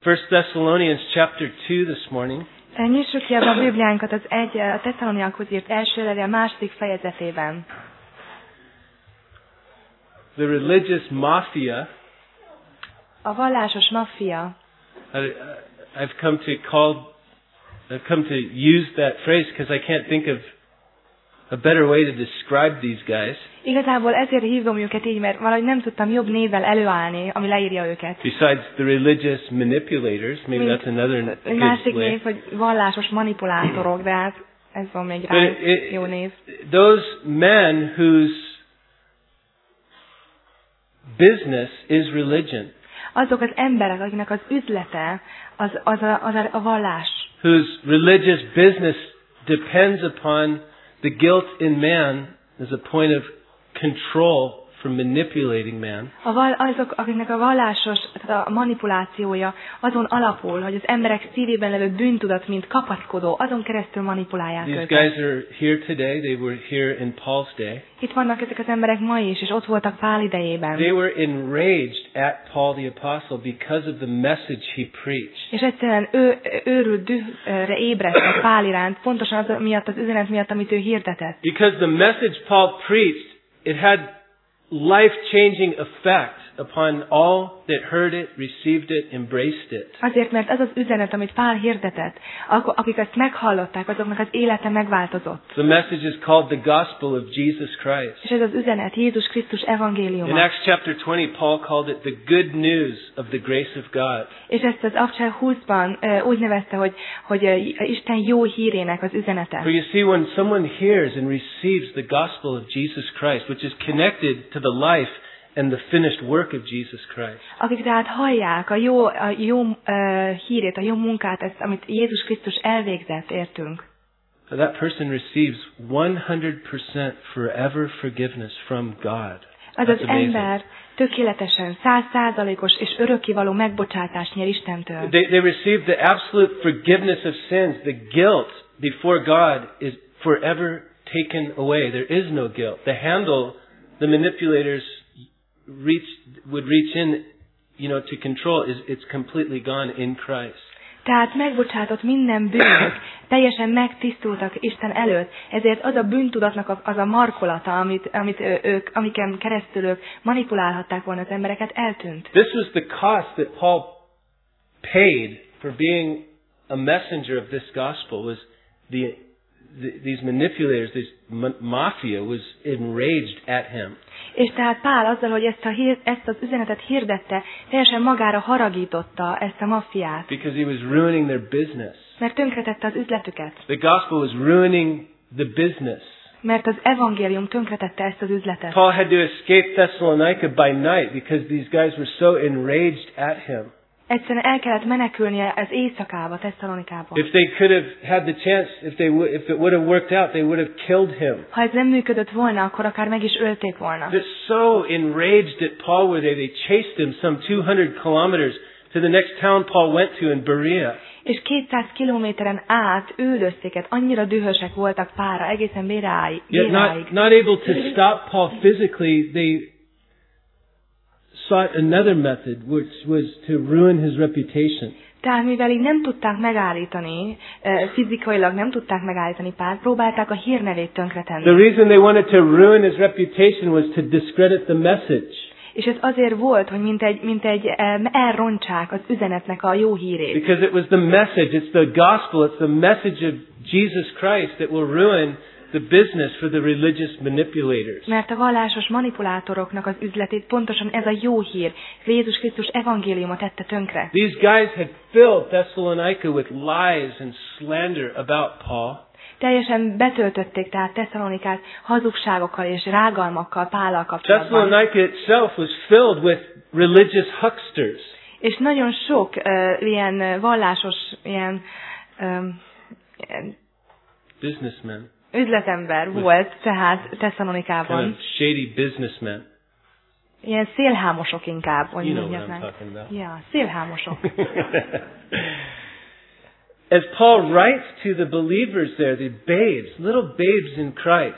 1 Thessalonians chapter 2 this morning. Nyissuk ki a Bibliánkat az a Tesszaloniakhoz írt első levél második fejezetében. The religious mafia. A vallásos maffia. I've come to use that phrase because I can't think of a better way to describe these guys. Igazából ezért hívom őket így, mert valahogy nem tudtam jobb névvel előállni, ami leírja őket. Besides the religious manipulators, maybe that's another good másik way. név, hogy vallásos manipulátorok, de hát ez van még rá jó név. Those men whose business is religion. Azok az emberek, akiknek az üzlete az a vallás. Whose religious business depends upon the guilt in man as a point of control for manipulating man. Azok, akiknek a vallásos, tehát a manipulációja azon alapul, hogy az emberek szívében levő bűntudat, mint kapaszkodó, azon keresztül manipulálják őket. These guys are here today. They were here in Paul's day. Itt vannak ezek az emberek ma is, és ott voltak Pál idejében. They were enraged at Paul the Apostle because of the message he preached. És egyszerűen őrült dühre ébredtek Pál iránt, pontosan az miatt, az üzenet miatt, amit ő hirdetett. Because the message Paul preached, it had life-changing effect upon all that heard it, received it, embraced it. Azért, mert az az üzenet, amit Pál hirdetett, akik ezt meghallották, azoknak az élete megváltozott. The message is called the gospel of Jesus Christ. És ez az üzenet Jézus Krisztus evangéliuma. In Acts chapter 20, Paul called it the good news of the grace of God. És ezt az Acts 20-ban úgy nevezte, hogy Isten jó hírének az üzenete. For you see, when someone hears and receives the gospel of Jesus Christ, which is connected to the life and the finished work of Jesus Christ. Akik tehát hallják a jó hírét, a jó munkát, ezt, amit Jézus Krisztus elvégzett, értünk. That person receives 100% forever forgiveness from God. Az az ember tökéletesen 100%-os és örökkévaló megbocsátást nyer Istentől. They receive the absolute forgiveness of sins. The guilt before God is forever taken away. There is no guilt. The handle the manipulators would reach in, to control it's completely gone in Christ. Tehát megbocsátott minden bűnök, teljesen megtisztultak Isten előtt, ezért az a bűntudatnak az a markolata, amiken keresztül ők manipulálhatták volna az embereket, eltűnt. This was the cost that Paul paid for being a messenger of this gospel. Was these manipulators, this mafia was enraged at him. És tehát Pál azzal, hogy ezt az üzenetet hirdette, teljesen magára haragította ezt a maffiát. Because he was ruining their business. Mert tönkretette az üzletüket. The gospel was ruining the business. Mert az evangélium tönkretette ezt az üzletet. Paul had to escape Thessalonica by night because these guys were so enraged at him. Egyszerűen el kellett menekülnie az éjszakába, Tesszalonikába. If they could have had the chance, if it would have worked out, they would have killed him. Ha ez nem működött volna, akkor akár meg is ölték volna. They're so enraged at Paul were they chased him some 200 kilometers to the next town Paul went to in Berea. És 200 kilométeren át üldözték, annyira dühösek voltak Pálra, egészen Béráig. Yet not able to stop Paul physically, they sought another method, which was to ruin his reputation. Tehát mivel így nem tudták megállítani, fizikailag nem tudták megállítani Pált, próbálták a hírnevét tönkretenni. The reason they wanted to ruin his reputation was to discredit the message. És ez azért volt, hogy mint egy elrontsák az üzenetnek a jó hírét. Because it was the message, it's the gospel, it's the message of Jesus Christ that will ruin the business for the religious manipulators. Mert a vallásos manipulátoroknak az üzletét pontosan ez a jó hír, Jézus Krisztus evangéliuma tette tönkre. These guys had filled Thessalonica with lies and slander about Paul. Teljesen betöltötték tehát Tesszalonikát hazugságokkal és rágalmakkal Pállal kapcsolatban. Thessalonica itself was filled with religious hucksters. És nagyon sok ilyen vallásos businessmen. Üzletember volt tehát Tesszalonikában. Kind of shady businessmen. Ilyen szélhámosok inkább, hogy mondják meg. Ja, szélhámosok. As Paul writes to the believers there, the babes, little babes in Christ.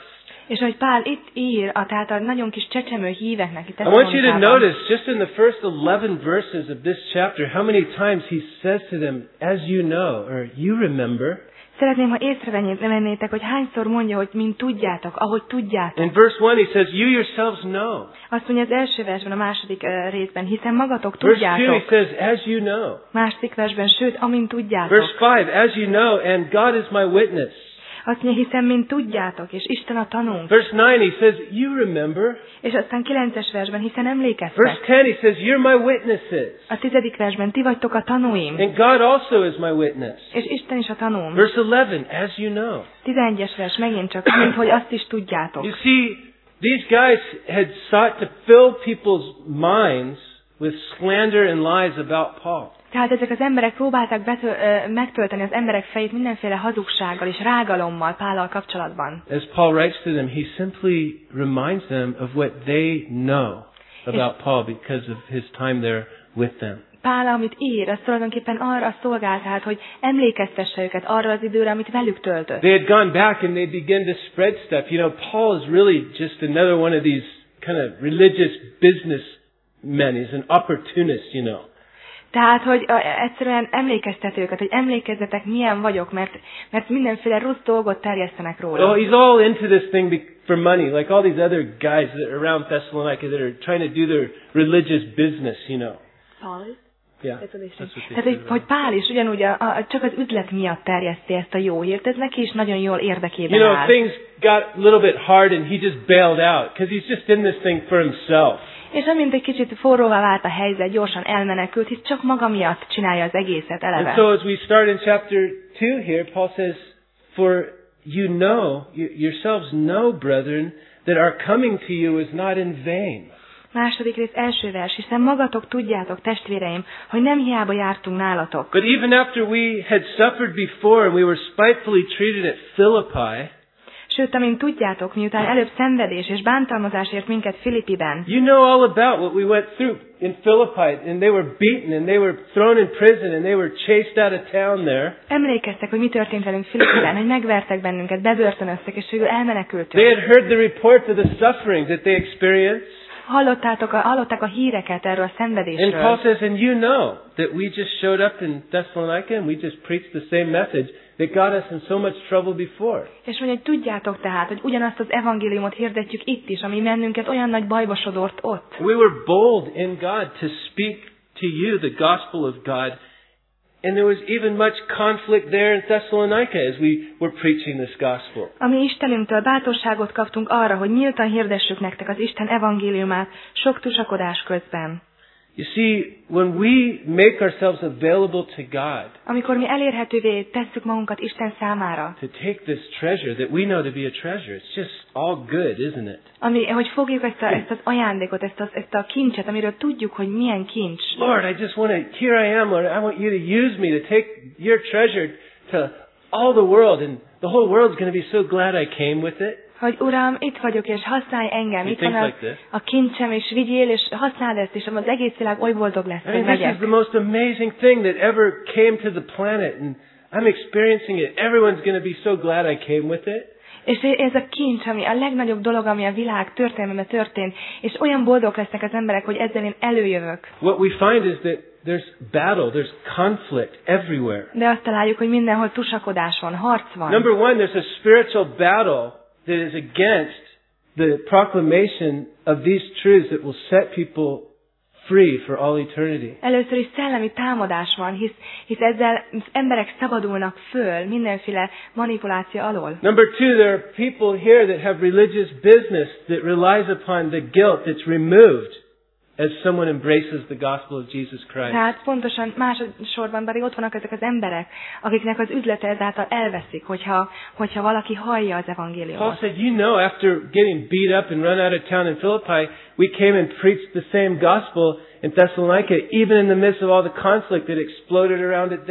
És hogy Pál itt ír, tehát a nagyon kis csecsemő híveknek itt I want you to notice, just in the first 11 verses of this chapter, how many times he says to them, as you know, or you remember. Szeretném, ha észrevennétek, hogy hányszor mondja, hogy mint tudjátok, ahogy tudjátok. In verse 1 he says, you yourselves know. Azt mondja az első versben, a második részben, hiszen magatok Verse 2 tudjátok. he says, as you know. Második versben, sőt, amint tudjátok. Verse 5, as you know, and God is my witness. Azt mondja, hiszen mint tudjátok, és Isten a tanúnk. Verse 9 he says, you remember. És aztán 9-es versben, hiszen emlékeztek. Verse 10 he says, you're my witnesses. A 10. versben, ti vagytok a tanúim. And God also is my witness. És Isten is a tanúm. Verse 11, as you know. 11-es vers, megint csak, mint hogy azt is tudjátok. You see, these guys had sought to fill people's minds with slander and lies about Paul. Tehát ezek az emberek próbálták megtölteni az emberek fejét mindenféle hazugsággal és rágalommal Pállal kapcsolatban. As Paul writes to them, he simply reminds them of what they know about Paul because of his time there with them. Pál, amit ír, az tulajdonképpen arra szolgál, tehát, hogy emlékeztesse őket arra az időre, amit velük töltött. They had gone back and they began to spread stuff. You know, Paul is really just another one of these kind of religious businessmen. He's an opportunist, you know. Tehát, hogy egyszerűen emlékeztet őket, hogy emlékezzetek, milyen vagyok, mert mindenféle rossz dolgot terjesztenek róla. Oh, he's all into this thing for money, like all these other guys that are around Thessalonica that are trying to do their religious business, you know. Paul? Yeah. Tehát, hogy Pál is ugyanúgy csak az üzlet miatt terjeszti ezt a jó hírt, ez neki is nagyon jól érdekében áll. Things got a little bit hard and he just bailed out because he's just in this thing for himself. És amint egy kicsit forróvá vált a helyzet, gyorsan elmenekült, hisz csak maga miatt csinálja az egészet eleve. And so as we start in chapter 2 here, Paul says, for you know, yourselves know, brethren, that our coming to you is not in vain. Második rész, első vers, hiszen magatok tudjátok, testvéreim, hogy nem hiába jártunk nálatok. But even after we had suffered before and we were spitefully treated at Philippi, sőt, amint tudjátok, miután előbb szenvedés és bántalmazás ért minket Filippiben. You know all about what we went through in Philippi, and they were beaten, and they were thrown in prison, and they were chased out of town there. Emlékeztek, hogy mi történt velünk Filippiben, hogy megvertek bennünket, bebörtönöztek, és végül elmenekültünk. They had heard the reports of the suffering that they experienced. Hallották a híreket erről a szenvedésről. And Paul says, and you know that we just showed up in Thessalonica and we just preached the same message that got us in so much trouble before. És mondja, hogy tudjátok tehát, hogy ugyanazt az evangéliumot hirdetjük itt is, ami bennünket olyan nagy bajba sodort ott. We were bold in God to speak to you the gospel of God. And there was even much conflict there in Thessalonica as we were preaching this gospel. Ami Istenünktől bátorságot kaptunk arra, hogy nyíltan hirdessük nektek az Isten evangéliumát sok tusakodás közben. You see, when we make ourselves available to God, amikor mi elérhetővé tesszük magunkat Isten számára, to take this treasure that we know to be a treasure, it's just all good, isn't it? hogy fogjuk ezt az ajándékot, ezt a kincset, amiről tudjuk, hogy milyen kincs. Lord, I just want to, here I am, Lord, I want you to use me to take your treasure to all the world, and the whole world's going to be so glad I came with it. Hogy Uram, itt vagyok, és használj engem, itt van a kincsem, és vigyél, és használd ezt, és az egész világ oly boldog lesz, hogy this is the most amazing thing that ever came to the planet, and I'm experiencing it. Everyone's going to be so glad I came with it. És ez a kincs, ami a legnagyobb dolog, ami a világ történelmében történt, és olyan boldog lesznek az emberek, hogy ezzel én előjövök. What we find is that there's battle, there's conflict everywhere. De azt találjuk, hogy mindenhol tusakodás van, harc van. Number one, there's a spiritual battle that is against the proclamation of these truths that will set people free for all eternity. Először is szellemi támadás van, hisz ezzel az emberek szabadulnak föl mindenféle manipuláció alól. Number two, there are people here that have religious business that relies upon the guilt that's removed as someone embraces the gospel of Jesus Christ. Tehát pontosan másodszorban pedig ott vannak ezek az emberek, akiknek az üzlete ezáltal elveszik, hogyha valaki hallja az evangéliumot. Paul said, you know, after getting beat up and run out of town in Philippi, we came and preached the same gospel in Thessalonica, even in the midst of all the conflict that exploded around it there.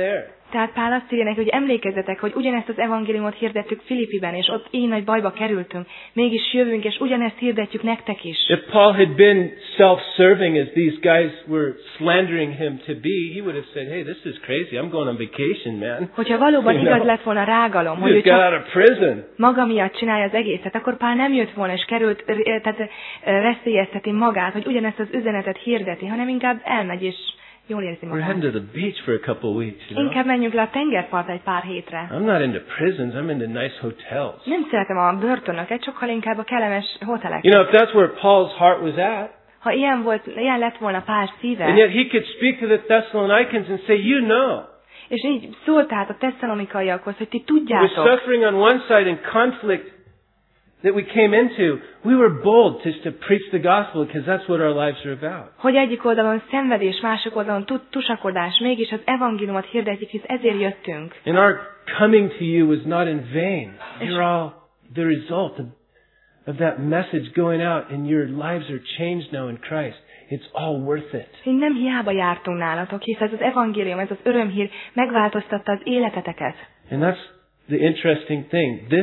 Tehát Pál azt írja neki, hogy emlékezzetek, hogy ugyanezt az evangéliumot hirdettük Filippiben, és ott így nagy bajba kerültünk. Mégis jövünk, és ugyanezt hirdetjük nektek is. If Paul had been self-serving as these guys were slandering him to be, he would have said, hey, this is crazy. I'm going on vacation, man. Hogyha valóban igaz lett volna rágalom, hogy ő csak maga miatt csinálja az egészet, akkor Pál nem jött volna, és került, tehát veszélyezteti magát, hogy ugyanezt az üzenetet hirdeti, hanem inkább elmegy, és jól érzi magát. We're heading to the beach for a couple of weeks, you know? Inkább menjünk le a tengerpartra egy pár hétre. I'm not into prisons, I'm into nice hotels. Nem szeretem a börtönöket, sokkal inkább a kellemes hoteleket. You know, if that's where Paul's heart was at, ha ilyen lett volna Pál szíve, and yet he could speak to the Thessalonians and say, you know, és így szólt tehát a tesszalonikaiakhoz, hogy ti we're tudjátok, suffering on one side and conflict that we came into, we were bold just to preach the gospel because that's what our lives are about. hogy egyik oldalon szenvedés, másik oldalon tusakodás, mégis az evangéliumot hirdetjük, hisz ezért jöttünk. And our coming to you was not in vain. You're all the result of that message going out, and your lives are changed now in Christ. It's all worth it. Nem hiába jártunk nálatok, hisz ez az evangélium, ez az örömhír megváltoztatta az életeteket. And that's the interesting thing. This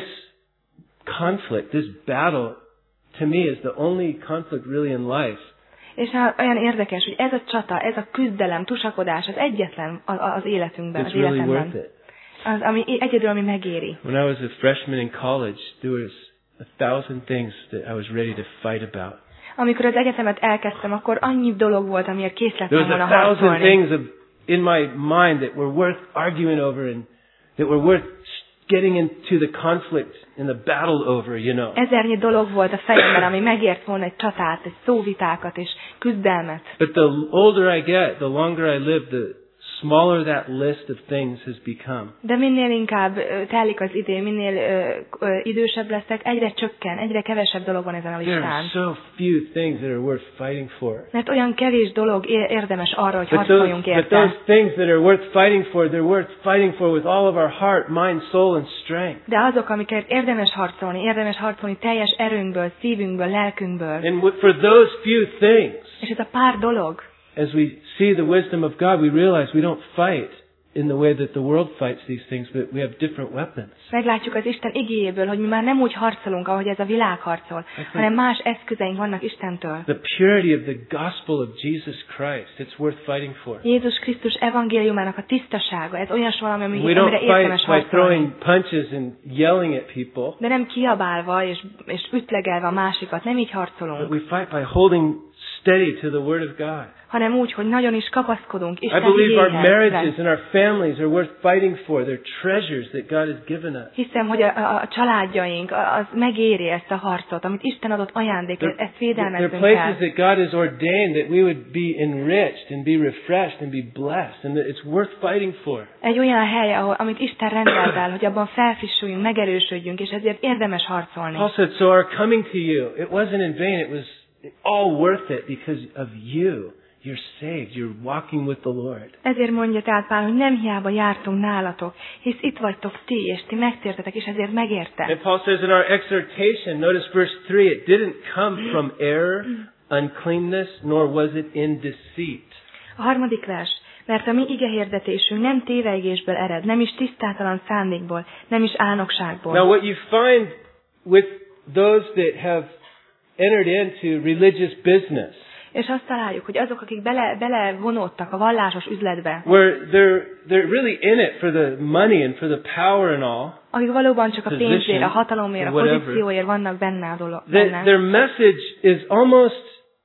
conflict, this battle, to me is the only conflict really in life. És olyan érdekes, hogy ez a csata, ez a küzdelem, tusakodás az egyetlen az életünkben, az It's really worth életemben. it. Az, ami egyedül, ami megéri. When I was a freshman in college, there was 1,000 things that I was ready to fight about. Amikor az egyetemet elkezdtem, akkor annyi dolog volt, amiért kész lettem There volna was 1,000 harcolni. things in my mind that were worth arguing over and that were worth getting into the conflict and the battle over, you know. Ezernyi dolog volt a fejemben, ami megért volna egy csatát, egy szóvitákat és küzdelmet. But the older I get, the longer I live, the smaller that list of things has become. De minél inkább telik az idő, minél idősebb leszek, egyre csökken, egyre kevesebb dolog van ezen a There listán. are so few things that are worth fighting for. Mert olyan kevés dolog érdemes arra, hogy But harcoljunk those érte. things that are worth fighting for, they're worth fighting for with all of our heart, mind, soul, and strength. De azok, amiket érdemes harcolni teljes erőnkből, szívünkből, lelkünkből. And for those few things, És ez a pár dolog, as we see the wisdom of God, we realize we don't fight in the way that the world fights these things, but we have different weapons. meglátjuk az Isten igéjéből, hogy mi már nem úgy harcolunk, ahogy ez a világ harcol, hanem más eszközeink vannak Istentől. The purity of the gospel of Jesus Christ, it's worth fighting for. Jézus Krisztus evangéliumának a tisztasága, ez olyas valami, We amire don't érdemes fight by harcolni. throwing punches and yelling at people, De nem kiabálva és ütlegelve a másikat, nem így but harcolunk, we fight by holding steady to the Word of God. hanem úgy, hogy nagyon is kapaszkodunk I Isten believe our igéhez. marriages and our families are worth fighting for. They're treasures that God has given us. Hiszem, hogy a családjaink, az megéri ezt a harcot, amit Isten adott ajándék, ezt They're védelmeznünk places kell. that God has ordained that we would be enriched and be refreshed and be blessed, and that it's worth fighting for. Egy olyan hely, amit Isten rendelt el, hogy abban felfrissüljünk, megerősödjünk, és ezért érdemes harcolni. Paul said, so our coming to you, it wasn't in vain, it was all worth it because of you. You're saved, you're walking with the Lord. Ezért mondja tehát Pál, hogy nem hiába jártunk nálatok, hisz itt vagytok ti, és ti megtértetek, és ezért megérte. And Paul says in our exhortation, notice verse 3, it didn't come from error, uncleanness, nor was it in deceit. A harmadik vers. Mert a mi igehirdetésünk nem tévegésből ered, nem is tisztátalan szándékból, nem is álnokságból. Now what you find with those that have entered into religious business, És azt találjuk, hogy azok, akik belevonódtak a vallásos üzletbe, where they're really in it for the money and for the power and all, akik valóban csak a pénzért, a hatalomért, a whatever, pozícióért vannak benne their message is almost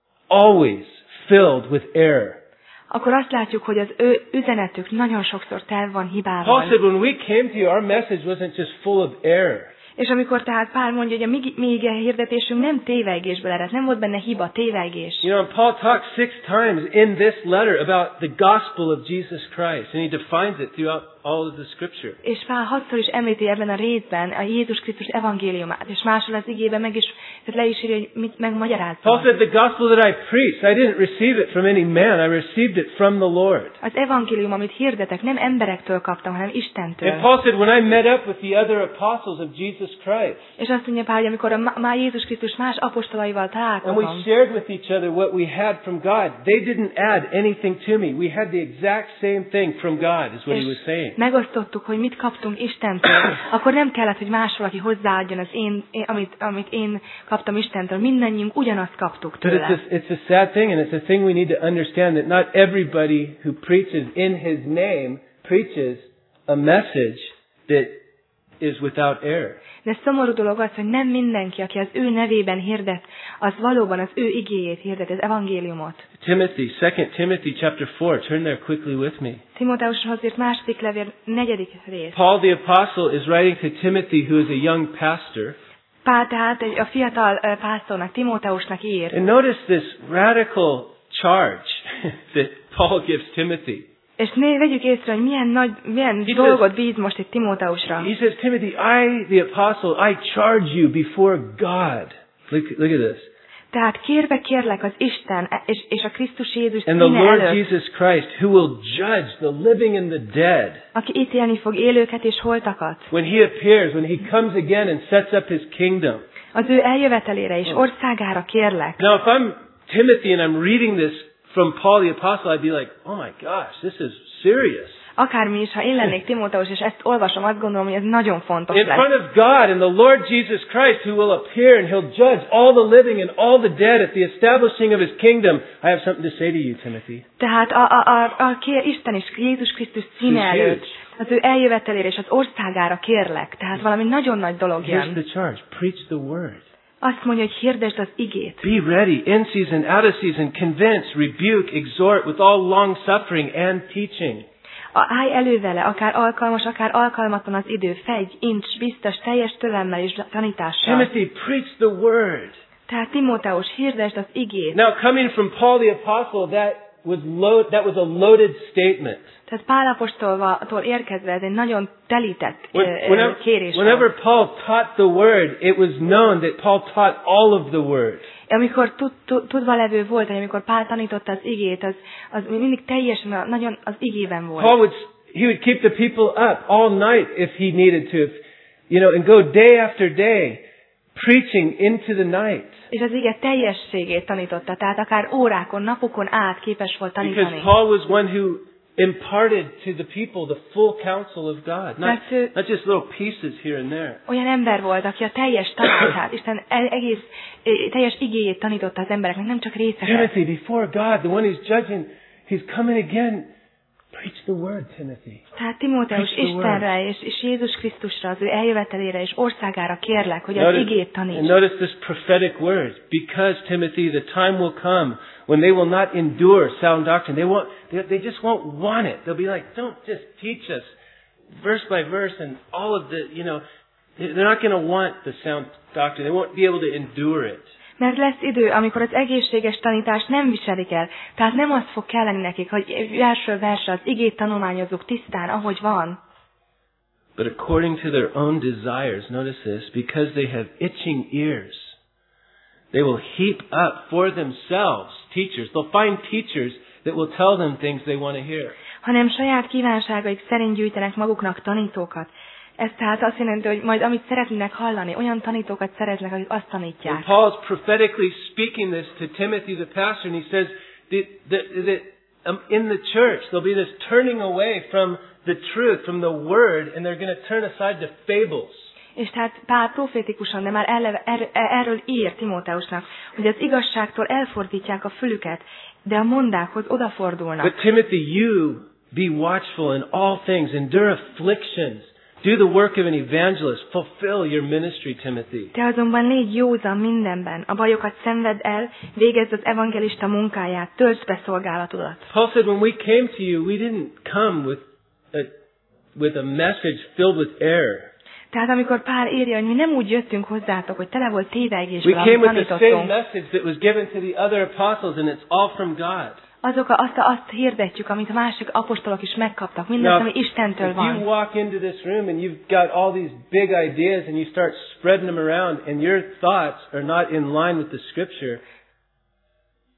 always filled with error. akkor azt látjuk, hogy az ő üzenetük nagyon sokszor tel van Paul hibával. said when we came to you, our message wasn't just full of error. És amikor tehát Pál mondja, hogy a mi hirdetésünk nem tévegésből ered, nem volt benne hiba, tévegés. You know, Paul talks 6 times in this letter about the gospel of Jesus Christ, and he defines it throughout all of the scripture. És Pál 6-szor is említi ebben a részben a Jézus Krisztus evangéliumát, és máshol az igében meg is, tehát le is írja, hogy mit megmagyarázza. Paul said the gospel that I preached, I didn't receive it from any man, I received it from the Lord. Az evangélium, amit hirdetek, nem emberektől kaptam, hanem Istentől. And Paul said when I met up with the other apostles of Jesus Christ. És azt mondja Pál, hogy amikor már Jézus Krisztus más apostolaival And találkozom, we shared with each other what we had from God. They didn't add anything to me. We had the exact same thing from God, is what he was saying. megosztottuk, hogy mit kaptunk Istentől, akkor nem kellett, hogy más valaki hozzáadjon az amit én kaptam Istentől. Mindannyiunk ugyanazt kaptuk But tőle. it's a sad thing, and it's a thing we need to understand, that not everybody who preaches in his name preaches a message that is without error. De szomorú dolog az, hogy nem mindenki, aki az ő nevében hirdet, az valóban az ő igéjét hirdet, az evangéliumot. Timothy, 2 Timothy chapter 4. Turn there quickly with me. Timóteushoz írt második levél 4. rész. Paul the apostle is writing to Timothy, who is a young pastor. Pál tehát a fiatal pásztornak, Timóteusnak ír. And notice this radical charge that Paul gives Timothy. És vegyük észre, hogy milyen dolgot bíz most itt Timóteusra. He says, Timothy, I, the apostle, I charge you before God. Look at this. Tehát kérlek az Isten és a Krisztus Jézus And the színe Lord előtt, Jesus Christ, who will judge the living and the dead. aki ítélni fog élőket és holtakat. When he appears, when he comes again and sets up his kingdom. Az ő eljövetelére és országára kérlek. Now, if I'm Timothy and I'm reading this from Paul the apostle, I'd be like, oh my gosh, this is serious. Akármi is, ha én lennék Timóteus, és ezt olvasom, azt gondolom, hogy ez nagyon fontos In lesz. front of God and the Lord Jesus Christ, who will appear and he'll judge all the living and all the dead at the establishing of his kingdom. I have something to say to you, Timothy. Tehát Isten és Jézus Krisztus színe előtt, az ő eljövetelére és az országára kérlek. Tehát valami nagyon nagy dolog Here's jön. the charge. Preach the word. Azt mondja, hogy hirdesd az igét. Be ready, in season, out of season, convince, rebuke, exhort with all long suffering and teaching. Állj elő vele, akár alkalmas, akár alkalmatlan az idő, fegyj, ints, biztos, teljes türelemmel és tanítással. Timothy, preach the word. Tehát Timóteus, hirdesd az igét. Now, coming from Paul the apostle, that was a loaded statement. Tehát Pál apostoltól érkezve ez egy nagyon telített kérés. Whenever Paul taught the word, it was known that Paul taught all of the word. Amikor tudva levő volt, hogy amikor Pál tanította az igét, az mindig teljesen nagyon az igében volt. He would keep the people up all night if he needed to, and go day after day preaching into the night. És az ige teljességét tanította, tehát akár órákon, napokon át képes volt tanítani. Because Paul was one who imparted to the people the full counsel of God, not just little pieces here and there. Olyan ember volt, aki a teljes tanácsát, Isten egész teljes igéjét tanította az embereknek, nem csak részeket. Timothy, before God, the one who's judging, he's coming again. Preach the word, Timothy. Tehát Timóteus Istenre és Jézus Krisztusra, az ő eljövetelére és országára kérlek, hogy az igét taníts. And notice this prophetic word. Because, Timothy, the time will come when they will not endure sound doctrine. They just won't want it. They'll be like, don't just teach us verse by verse and all of the, they're not going to want the sound doctrine. They won't be able to endure it. Mert lesz idő, amikor az egészséges tanítást nem viselik el. Tehát nem azt fog kelleni nekik, hogy versről versre az igét tanulmányozzuk tisztán, ahogy van. But according to their own desires, notice this, because they have itching ears, they will heap up for themselves teachers. They'll find teachers that will tell them things they want to hear. Hanem saját kívánságaik szerint gyűjtenek maguknak tanítókat. Ez tehát azt jelenti, hogy majd amit szeretnének hallani, olyan tanítókat szeretnek, akik azt tanítják. And Paul's prophetically speaking this to Timothy the pastor, and he says that in the church there'll be this turning away from the truth, from the word, and they're going to turn aside to fables. És tehát Pál profétikusan, de már erről ír Timóteusnak, hogy az igazságtól elfordítják a fülüket, de a mondákhoz odafordulnak. But Timothy, you be watchful in all things, endure afflictions. Do the work of an evangelist. Fulfill your ministry, Timothy. Te azonban légy józan mindenben. A bajokat szenvedd el, végezd az evangelista munkáját, töltsd be szolgálatodat. Paul said, when we came to you, we didn't come with a message filled with error. Tehát amikor Pál írja, hogy mi nem úgy jöttünk hozzátok, hogy tele volt tévegésből, We came amit with the same tanítottunk. message that was given to the other apostles, and it's all from God. Azt hirdetjük, amit a másik apostolok is megkaptak. Mindaz, ami Istentől if you van. walk into this room and you've got all these big ideas and you start spreading them around and your thoughts are not in line with the Scripture,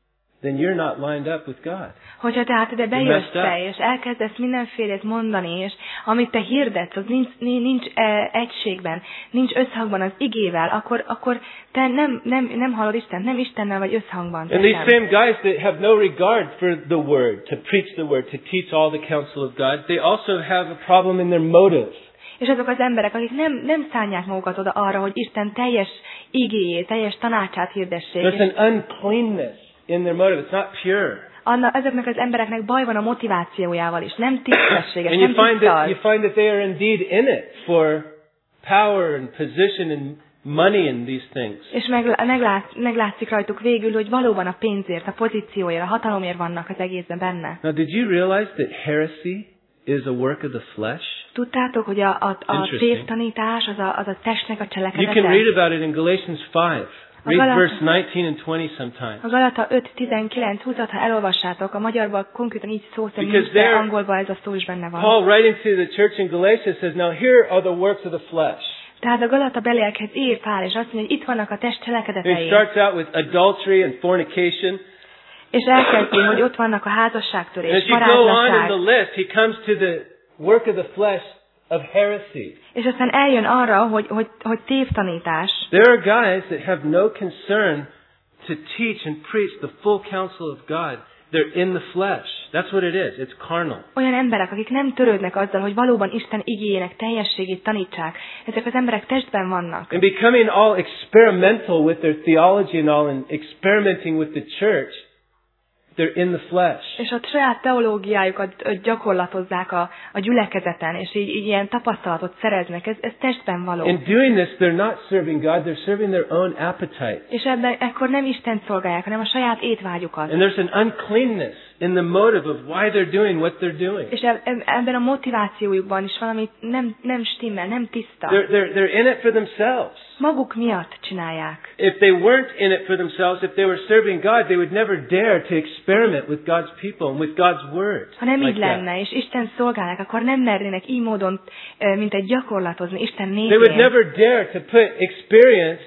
then you're not lined up with God. Hogyha tehát ide bejössz és elkezdesz mindenfélét mondani, és amit te hirdetsz, az nincs egységben, nincs összhangban az igével, akkor te nem hallod Istent, nem Istennel vagy összhangban. And these same guys that have no regard for the word, to preach the word, to teach all the counsel of God, they also have a problem in their motives. És azok az emberek, akik nem szánják magukat oda arra, hogy Isten teljes igéjét, teljes tanácsát hirdessék. There's an uncleanness in their motive. It's not pure. Ezeknek az embereknek baj van a motivációjával is. Nem tisztességes, And nem tiszta. you find that they are indeed in it for power and position and money and these things. És meglátszik rajtuk végül, hogy valóban a pénzért, a pozícióért, a hatalomért vannak az egészben benne. Now, did you realize that heresy is a work of the flesh? Tudtátok, hogy a tévtanítás az a testnek a cselekedete? You can read about it in Galatians 5. Read verse 19 and 20 sometimes. A Galata 5:19-20-at, ha elolvassátok, a magyarban konkrétan így szó szerint, de angolban ez a szó is benne van. Paul writing to the church in Galatia says, now here are the works of the flesh. Tehát a Galata beliekhez ír Pál, és azt mondja, hogy itt vannak a test cselekedetei. He starts out with adultery and fornication. És elkezdi, hogy ott vannak a házasságtörés, as you go on in the list, he comes to the work of the flesh of heresy. És aztán eljön arra, hogy tévtanítás. There are guys that have no concern to teach and preach the full counsel of God. They're in the flesh. That's what it is. It's carnal. Olyan emberek, akik nem törődnek azzal, hogy valóban Isten igéjének teljességét tanítsák. Ezek az emberek testben vannak. And becoming all experimental with their theology and all and experimenting with the church. They're in the flesh. És a saját teológiájukat gyakorlatozzák a gyülekezeten, és így ilyen tapasztalatot szereznek. Ez testben való. In doing this, they're not serving God, they're serving their own appetite. És ekkor nem Istent szolgálják, hanem a saját étvágyukat. And there's an uncleanness in the motive of why they're doing what they're doing. És ebben a motivációjukban is valami nem stimmel, nem tiszta. They're in it for themselves. Maguk miatt csinálják. If they weren't in it for themselves, if they were serving God, they would never dare to experiment with God's people and with God's word. Ha nem így lenne, és Isten szolgálnak, akkor nem mernének így módon, mint egy gyakorlatozni Isten népén. They would never dare to put experience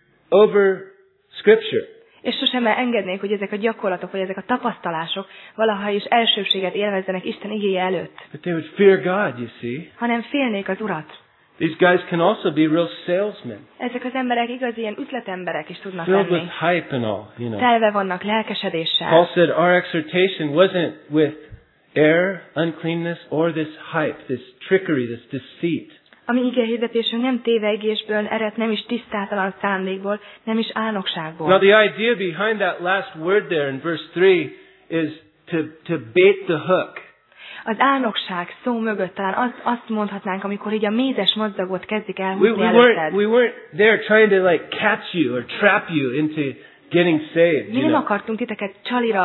over Scripture. És sosem engednék, hogy ezek a gyakorlatok, vagy ezek a tapasztalások valaha is elsőbséget élvezzenek Isten igéje előtt. But they would fear God, you see. Hanem félnék az Urat. These guys can also be real salesmen. Ezek az emberek igazi ilyen üzletemberek is tudnak filled lenni. with hype and all, you know. Telve vannak lelkesedéssel. Paul said our exhortation wasn't with error, uncleanness, or this hype, this trickery, this deceit. A mi igehirdetésünk nem tévegésből ered, nem is tisztátalan szándékból, nem is álnokságból. Now the idea behind that last word there in verse 3 is to bait the hook. Az álnokság szó mögött talán azt mondhatnánk, amikor így a mézes madzagot kezdik elhúzni előtted. We weren't there trying to like catch you or trap you into getting saved. Mi nem akartunk titeket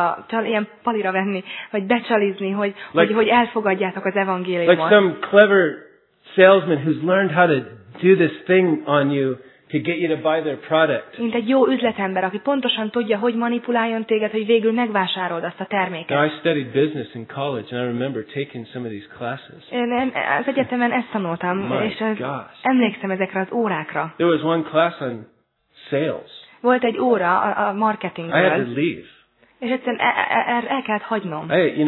ilyen palira venni, vagy becsalizni, hogy elfogadjátok az evangéliumot. Like some clever salesman who's learned how to do this thing on you to get you to buy their product. Mint egy jó üzletember, aki pontosan tudja, hogy manipuláljon téged, hogy végül megvásárold azt a terméket. Now I studied business in college and I remember taking some of these classes. Én az egyetemen ezt tanultam, és emlékszem ezekre az órákra. There was one class on sales. Volt egy óra a marketingről. I had to leave. És egyszerűen el kellett hagynom.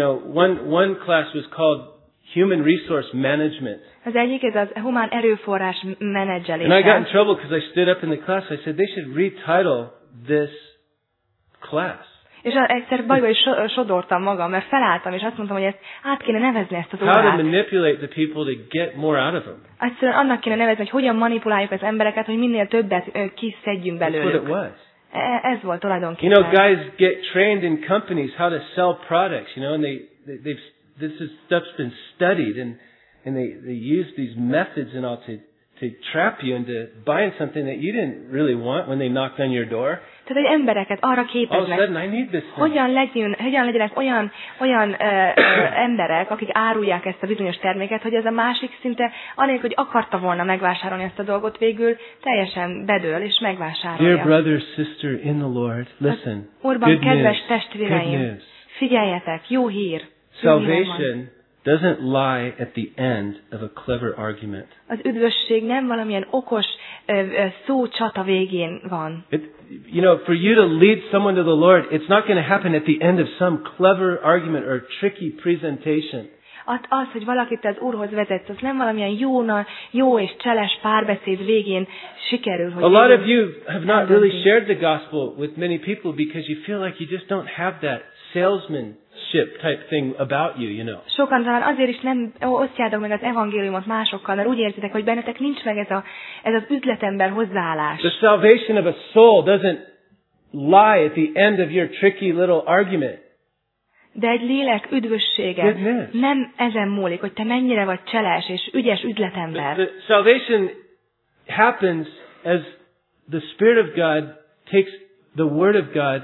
One class was called Human Resource Management. Az egyik ez az humán erőforrás menedzselése. And I got in trouble because I stood up in the class. I said they should retitle this class. És egyszer bajba is sodortam magam, mert felálltam, és azt mondtam, hogy ezt át kéne nevezni ezt az órát. How to manipulate the people to get more out of them. Egyszerűen annak kéne nevezni, hogy hogyan manipuláljuk az embereket, hogy minél többet kiszedjünk belőlük. That's what it was. Ez volt tulajdonképpen. You know, guys get trained in companies how to sell products, you know, and stuff's been studied and they use these methods and all to trap you into buying something that you didn't really want when they knocked on your door. Tehát, hogy embereket arra képeznek, all of a sudden, I need this thing. hogyan legyenek olyan emberek, akik árulják ezt a bizonyos terméket, hogy ez a másik szinte, anélkül, hogy akarta volna megvásárolni ezt a dolgot, végül teljesen bedől és megvásárolja. Dear brother, sister in the Lord, listen. Úrban, kedves testvéreim, figyeljetek, jó hír. Salvation doesn't lie at the end of a clever argument. Az üdvösség nem valamilyen okos szócsata végén van. For you to lead someone to the Lord, it's not going to happen at the end of some clever argument or tricky presentation. Az, hogy valakit az Úrhoz vezetsz, az nem valamilyen jó és cseles párbeszéd végén sikerül. Hogy a lot of you have not really shared the gospel with many people because you feel like you just don't have that salesmanship type thing about you. Sokan talán azért is nem osztjátok meg az evangéliumot másokkal, mert úgy érzitek, hogy bennetek nincs meg ez az üzletember hozzáállás. The salvation of a soul doesn't lie at the end of your tricky little argument. De egy lélek üdvössége nem ezen múlik, hogy te mennyire vagy cseles és ügyes üzletember. The salvation happens as the Spirit of God takes the Word of God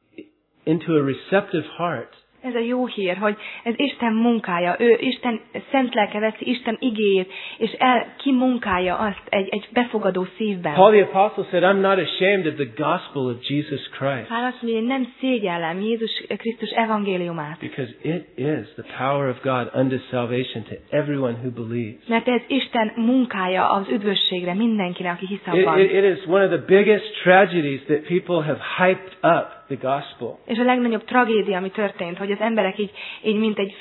into a receptive heart. Ez a jó hír, hogy ez Isten munkája. Isten szent lelke veszi Isten igéjét, és kimunkálja azt egy befogadó szívben. Paul the Apostle said, I'm not ashamed of the gospel of Jesus Christ. Pál azt mondja, én nem szégyellem Jézus Krisztus evangéliumát. Because it is the power of God unto salvation to everyone who believes. Mert ez Isten munkája az üdvösségre mindenkinek, aki hisz abban. It is one of the biggest tragedies that people have hyped up the gospel. És a legnagyobb tragédia, ami történt, hogy az emberek így mint egy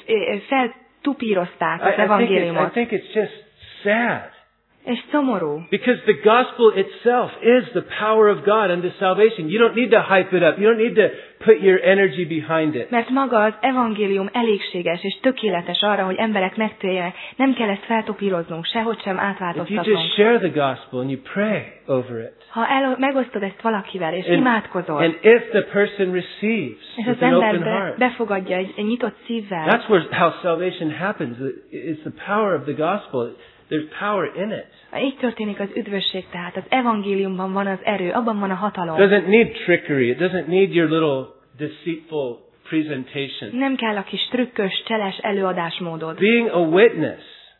feltupírozták az evangéliumot. I think it's just sad. És szomorú. Because the gospel itself is the power of God unto salvation. You don't need to hype it up. You don't need to put your energy behind it. Mert maga az evangélium elégséges és tökéletes arra, hogy emberek megtérjenek. Nem kell ezt feltupíroznunk, sehogy sem átváltoztatnunk. If you just share the gospel and you pray over it. Ha megosztod ezt valakivel, és imádkozol. And if the person receives és az ember befogadja egy nyitott szívvel. That's how salvation happens. It's the power of the gospel. There's power in it. Így történik az üdvösség, tehát az evangéliumban van az erő, abban van a hatalom. It doesn't need trickery. It doesn't need your little deceitful presentation. Nem kell a kis trükkös, cseles előadásmódod. Being a witness.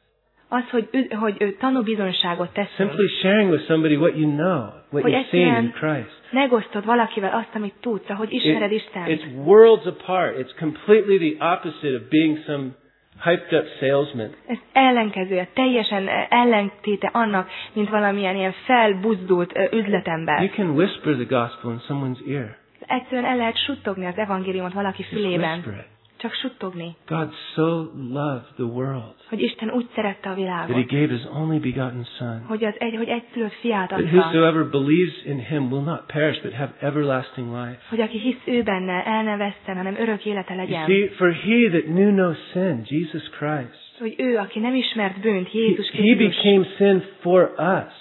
Az, hogy tanúbizonyságot teszünk. Simply sharing with somebody what you know, what you've seen in Christ. Megosztod valakivel azt, amit tudsz, ahogy ismered Istent. It's worlds apart. It's completely the opposite of being some hyped up salesman. Ez ellenkezője, teljesen ellentéte annak, mint valamilyen ilyen felbuzdult üzletember. You can whisper the gospel in someone's ear. Egyszerűen el lehet suttogni az evangéliumot valaki fülében. Csak suttogni. God so loved the world. Hogy Isten úgy szerette a világot. That he gave his only begotten son. Hogy egyszülött fiát adta. That whosoever believes in him will not perish but have everlasting life. Hogy aki hisz ő benne, el ne vesszen, hanem örök élete legyen. You see, for he that knew no sin, Jesus Christ. Hogy ő, aki nem ismert bűnt, Jézus Krisztus. He became sin for us.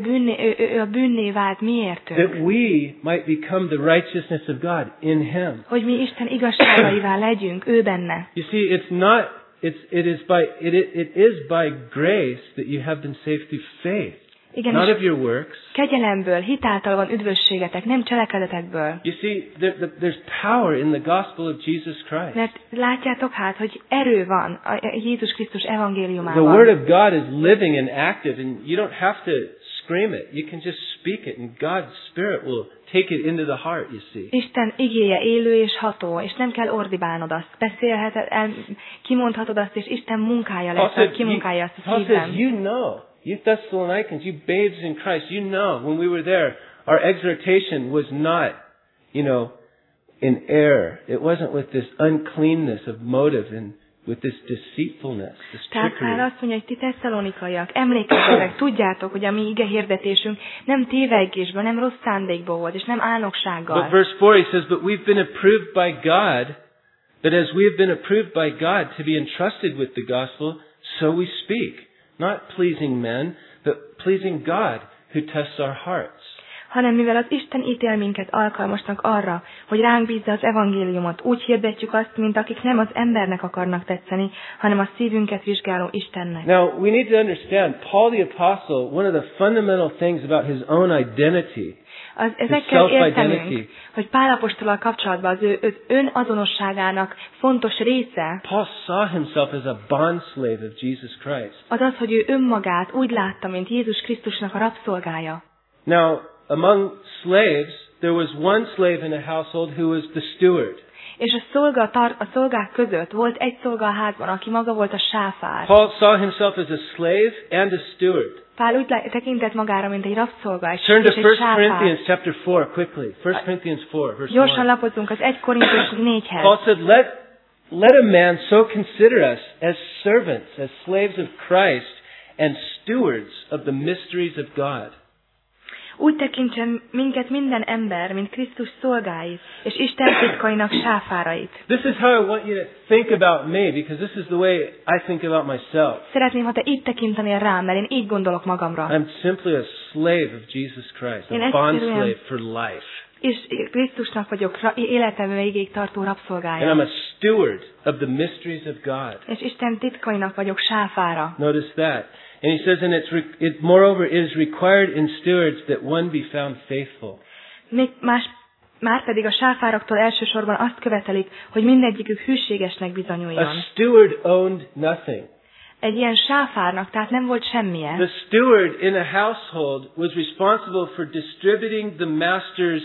Ő a bűnné vált miértünk. That we might become the righteousness of God in him. Hogy mi Isten igazságaivá legyünk ő benne. You see, it is by grace that you have been saved through faith. Igen, not of your works. Kegyelemből, hitáltal van üdvösségetek, nem cselekedetekből. You see, there's power in the gospel of Jesus Christ. Mert látjátok hát, hogy erő van a Jézus Krisztus evangéliumában. The word of God is living and active, and you don't have to scream it. You can just speak it, and God's Spirit will take it into the heart, you see. Isten igéje élő és ható, és nem kell ordibálnod azt. Beszélheted, kimondhatod azt, és Isten munkája lesz, kimunkálja azt a szívben. Paul says, you know, you Thessalonians, you babes in Christ, you know, when we were there, our exhortation was not, in error. It wasn't with this uncleanness of motive and with this deceitfulness, this trickery. Tehát azt mondja, hogy ti tesszalonikaiak, emlékezzetek, tudjátok, hogy a mi igehirdetésünk nem tévegésből, nem rossz szándékból volt, és nem álnoksággal. But verse 4, he says, but we've been approved by God, that as we have been approved by God to be entrusted with the gospel, so we speak. Not pleasing men, but pleasing God who tests our hearts. Hanem mivel az Isten ítél minket alkalmasnak arra, hogy ránk bízza az evangéliumot, úgy hirdetjük azt, mint akik nem az embernek akarnak tetszeni, hanem a szívünket vizsgáló Istennek. Now, we need to understand, Paul the Apostle, one of the fundamental things about his own identity, ezekkel értenünk, hogy Pál apostolal kapcsolatban az önazonosságának fontos része Paul saw himself as a bondslave of Jesus Christ. Az, hogy ő önmagát úgy látta, mint Jézus Krisztusnak a rabszolgája. Now, among slaves, there was one slave in a household who was the steward. És a szolgák között volt egy szolga a házban, aki maga volt a sáfár. Paul saw himself as a slave and a steward. Pál úgy tekintett magára, mint egy rabszolga és Turn to egy 1 sáfár. Corinthians chapter 4 quickly. 1 Corinthians 4 verse Gyorsan 1. lapozzunk az 1 Korintus 4-hez. Paul said, let a man so consider us as servants, as slaves of Christ, and stewards of the mysteries of God. Úgy tekintsen minket minden ember, mint Krisztus szolgáit, és Isten titkainak sáfárait. This is how I want you to think about me, because this is the way I think about myself. Szeretném, ha te így tekintenél rám, mert én így gondolok magamra. I'm simply a slave of Jesus Christ, a bond slave for life. És Krisztusnak vagyok életem végéig tartó rabszolgája. And I'm a steward of the mysteries of God. És Isten titkainak vagyok sáfára. Notice that. And he says, and moreover, it is required in stewards that one be found faithful. Márpedig a sáfároktól elsősorban azt követelik, hogy mindegyikük hűségesnek bizonyuljon. A steward owned nothing. Egy ilyen sáfárnak, tehát nem volt semmije. The steward in a household was responsible for distributing the master's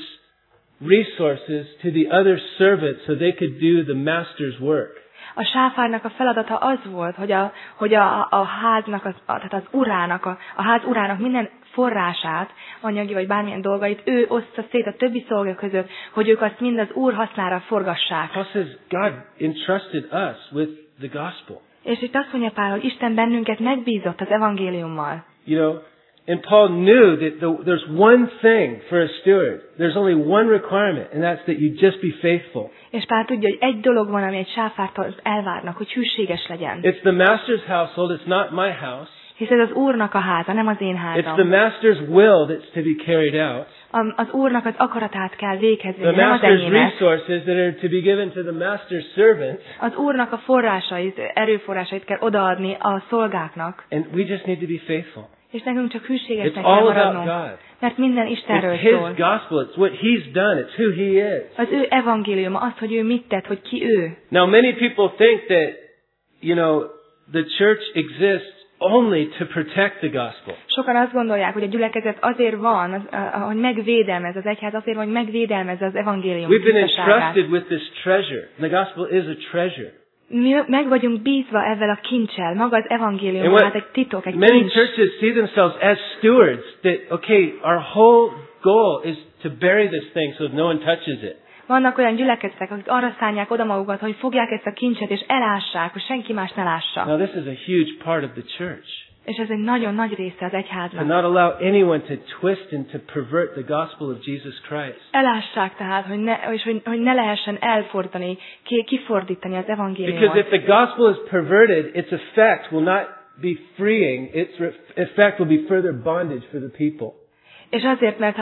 resources to the other servants so they could do the master's work. A sáfárnak a feladata az volt, hogy a háznak, tehát az urának, a ház urának minden forrását, anyagi vagy bármilyen dolgait, ő oszta szét a többi szolga között, hogy ők azt mind az Úr hasznára forgassák. Paul says God entrusted us with the gospel. És itt azt mondja Pál, hogy Isten bennünket megbízott az evangéliummal. You know, and Paul knew that there's one thing for a steward. There's only one requirement, and that's that you just be faithful. És Pál tudja, hogy egy dolog van, ami egy sáfártól elvárnak, hogy hűséges legyen. It's the master's household, it's not my house. Hisz ez az Úrnak a háza, nem az én házam. It's the master's will that's to be carried out. Az Úrnak az akaratát kell véghez The vinni, nem az master's enyémet. resources that are to be given to the master's servants. Az Úrnak a forrásait, erőforrásait kell odaadni a szolgáknak. And we just need to be faithful. És nekünk csak hűségesnek It's kell all about maradnunk. God. Mert minden Istenről It's His szól. gospel. It's what He's done. It's who He is. Az ő evangéliuma, az, hogy ő mit tett, hogy ki ő. Now, many people think that, you know, the church exists only to protect the gospel. Sokan azt gondolják, hogy a gyülekezet azért van, hogy megvédelmez az egyház, azért van, hogy megvédelmezze az evangélium We've been tisztaságát. entrusted with this treasure. The gospel is a treasure. Mi meg vagyunk bízva ezzel a kincsel, maga az evangélium, hát egy titok, egy many kincs. churches see themselves as stewards, that, okay, our whole goal is to bury this thing so no one touches it. Vannak olyan gyülekezetek, akik arra szánják oda magukat, hogy fogják ezt a kincset és elássák, hogy senki más ne lássa. Now this is a huge part of the church. És ez egy nagyon nagy része az To egyháznak. not allow anyone to twist and to pervert the gospel of Jesus Christ. Elássák tehát, hogy ne lehessen elfordítani, kifordítani az Because evangéliumot. if the gospel is perverted, its effect will not be freeing, its effect will be further bondage for the people. És azért, mert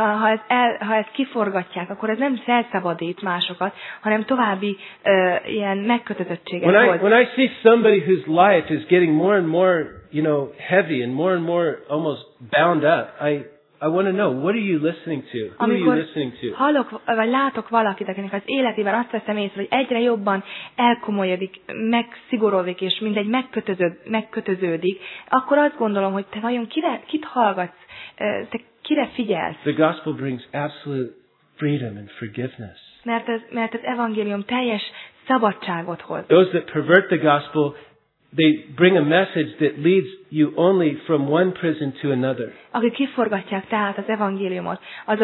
ha ezt kiforgatják, akkor ez nem felszabadít másokat, hanem további ilyen megkötözöttséget hoz. When I see somebody whose life is getting more and more, you know, heavy and more almost bound up, I want to know, what are you listening to? Who are you listening to? Hallok, vagy látok valakit, akinek az életében azt veszem észre, hogy egyre jobban elkomolyodik, megszigorodik, és mindegy megkötöződik, akkor azt gondolom, hogy te vajon kit hallgatsz, te kire figyelsz? The gospel brings absolute freedom and forgiveness. Mert az evangélium teljes szabadságot hoz. Those that pervert the gospel, they bring a message that leads you only from one prison to another. Akik kiforgatják tehát az evangéliumot,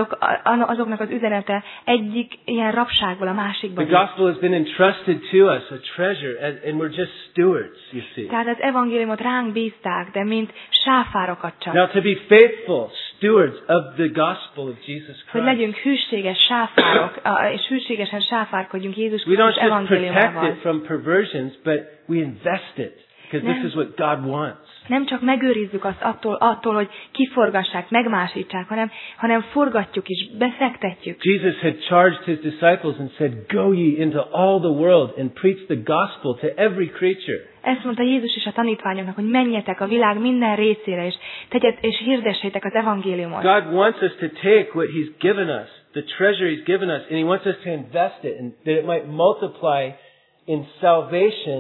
azoknak az üzenete egyik ilyen rabságból a másikba. The gospel has been entrusted to us, a treasure, and we're just stewards, you see. Tehát az evangéliumot ránk bízták, de mint sáfárokat csak. Now to be faithful stewards of the gospel of Jesus Christ. Hogy legyünk hűséges sáfárok, és hűségesen sáfárkodjunk Jézus We don't Krisztus just protect evangéliumával. it from perversions, but we invest it, because this is what God wants. Nem csak megőrizzük azt attól, hogy kiforgassák, megmásítsák, hanem forgatjuk és befektetjük. Jesus had charged His disciples and said, "Go ye into all the world and preach the gospel to every creature." Ezt mondta Jézus is a tanítványoknak, hogy menjetek a világ minden részére, és hirdessétek az evangéliumot. God wants us to take what He's given us, the treasure He's given us, and He wants us to invest it, and that it might multiply in salvation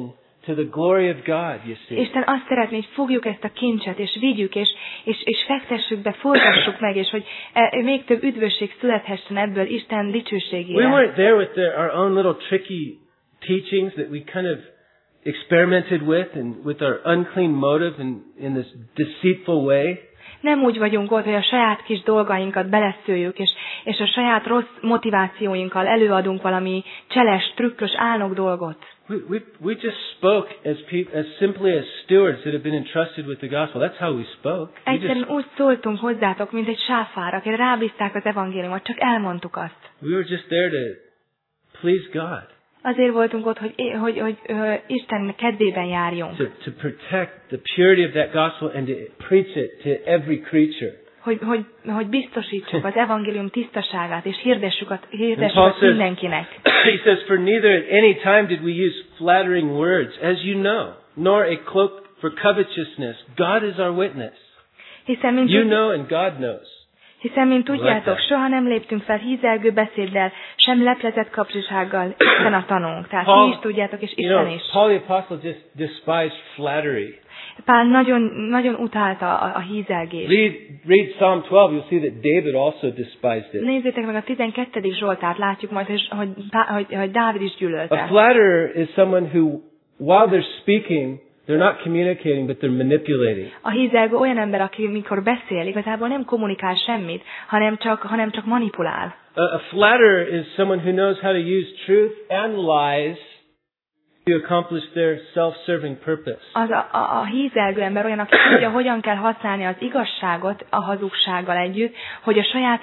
to the glory of God, you see. Isten azt szeretné, hogy fogjuk ezt a kincset, és vigyük, és fektessük be, forgassuk meg, és hogy még több üdvösség születhessen ebből Isten dicsőségére. We weren't there with our own little tricky teachings that we kind of experimented with and with our unclean motive and in this deceitful way. Nem úgy vagyunk ott, hogy a saját kis dolgainkat beleszőjük, és a saját rossz motivációinkkal előadunk valami cseles, trükkös, álnok dolgot. We just spoke as simply as stewards that have been entrusted with the gospel. That's how we spoke. Egyszerűen úgy szóltunk hozzátok, mint egy sáfár, akire rábízták az evangéliumot, csak elmondtuk azt. We were just there to please God. Azért voltunk ott, hogy Isten kedvében járjunk. To protect the purity of that gospel and to preach it to every creature. Hogy biztosítsuk az evangélium tisztaságát, és hirdessük mindenkinek. He says, for neither at any time did we use flattering words, as you know, nor a cloak for covetousness. God is our witness. You know and God knows. Hiszen, mint tudjátok, soha nem léptünk fel hízelgő beszéddel, sem leplezett kapcsisággal, Isten a tanúnk. Tehát ti is tudjátok, és Isten is. Paul the Apostle just despised flattery. Pál nagyon utálta a hízelgést. Read Psalm 12, you'll see that David also despised it. Nézzétek meg a 12. Zsoltárt, látjuk majd, hogy Dávid is gyűlölte. A flatterer is someone who, while they're speaking, they're not communicating, but they're manipulating. A hízelgő olyan ember, aki mikor beszél, igazából nem kommunikál semmit, hanem csak manipulál. A flatterer is someone who knows how to use truth and lies to accomplish their self-serving purpose. A hízelgő ember olyan, aki tudja, hogyan kell használni az igazságot a hazugsággal együtt, hogy a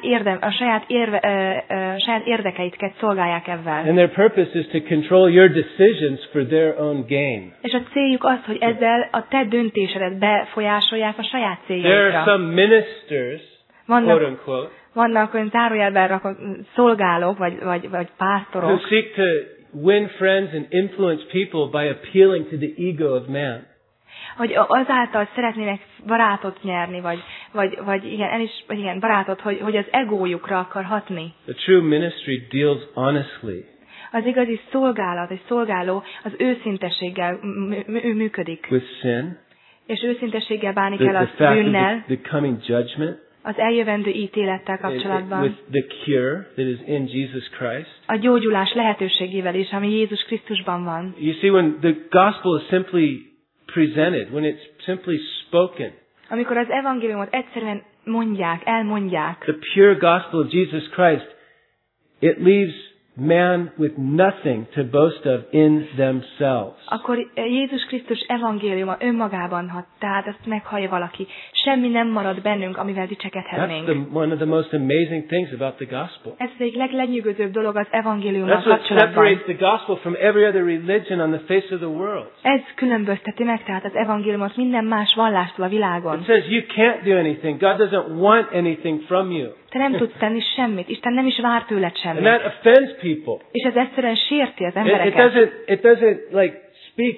saját érdekeiket szolgálják ezzel. And their purpose is to control your decisions for their own gain. És a céljuk az, hogy ezzel a te döntésedet befolyásolják a saját céljaikra. There are some ministers, quote unquote, vannak olyan zárójelben rakott szolgálók, vagy pásztorok, who seek to win friends and influence people by appealing to the ego of man. Hogy azáltal szeretnének barátot nyerni, vagy barátot, hogy az egójukra akar hatni. The true ministry deals honestly. Az igazi szolgálat, egy szolgáló az őszintességgel működik. With sin. És őszintességgel bánik el a bűnnel. The coming judgment. Az eljövendő ítélettel kapcsolatban. With the cure that is in Jesus Christ. A gyógyulás lehetőségével is, ami Jézus Krisztusban van. You see, when the gospel is simply presented, when it's simply spoken. Amikor az evangéliumot egyszerűen elmondják. The pure gospel of Jesus Christ, it leaves man with nothing to boast of in themselves. Akkor Jézus Krisztus evangéliuma önmagában hat, tehát ezt meghallja valaki. Semmi nem marad bennünk, amivel dicsekedhetnénk. That's one of the most amazing things about the gospel. Ez egyik leglenyűgözőbb dolog az evangéliummal kapcsolatban. That's what kapcsolatban. separates the gospel from every other religion on the face of the world. Ez különbözteti meg tehát az evangéliumot minden más vallástól a világon. It says you can't do anything. God doesn't want anything from you. Te nem tudsz tenni semmit. Isten nem is vár tőled semmit. And that offends people. És ez egyszerűen sérti az embereket. It doesn't like speak,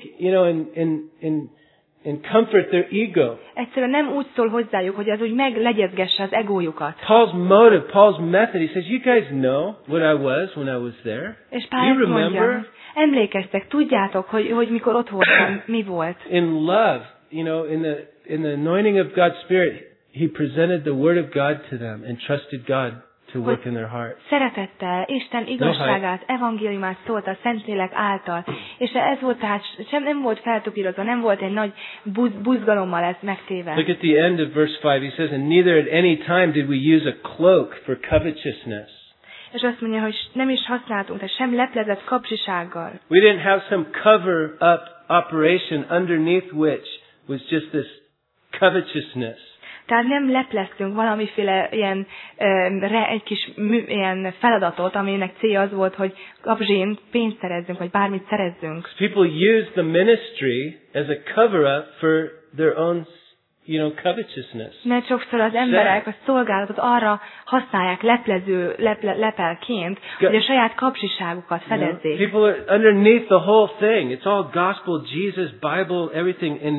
and comfort their ego. Egyszerűen nem úgy szól hozzájuk, hogy az úgy meglegyezgesse az egójukat. Paul's motive, Paul's method, he says, you guys know what I was when I was there. És Pál ezt mondja, emlékeztek, tudjátok, hogy mikor ott voltam, mi volt. In love, in the anointing of God's Spirit, he presented the word of God to them and trusted God to work in their hearts. Szeretettel, Isten igazságát, evangéliumát szólt a Szentlélek által, és ez volt tehát, nem volt feltupírozva, nem volt egy nagy buzgalommal ez megtéve. Look at the end of verse 5. He says, and neither at any time did we use a cloak for covetousness. És azt mondja, hogy nem is használtunk, tehát sem leplezett kapcsisággal. We didn't have some cover-up operation underneath which was just this covetousness. Tehát nem lepleztünk valamiféle egy kis ilyen feladatot, aminek célja az volt, hogy kapzsén pénzt szerezzünk, vagy bármit szerezzünk. People use the ministry as a cover-up for their own, covetousness. Mert sokszor az emberek a szolgálatot arra használják lepelként, hogy a saját kapcsiságukat fedezzék. People are underneath the whole thing. It's all gospel, Jesus, Bible, everything.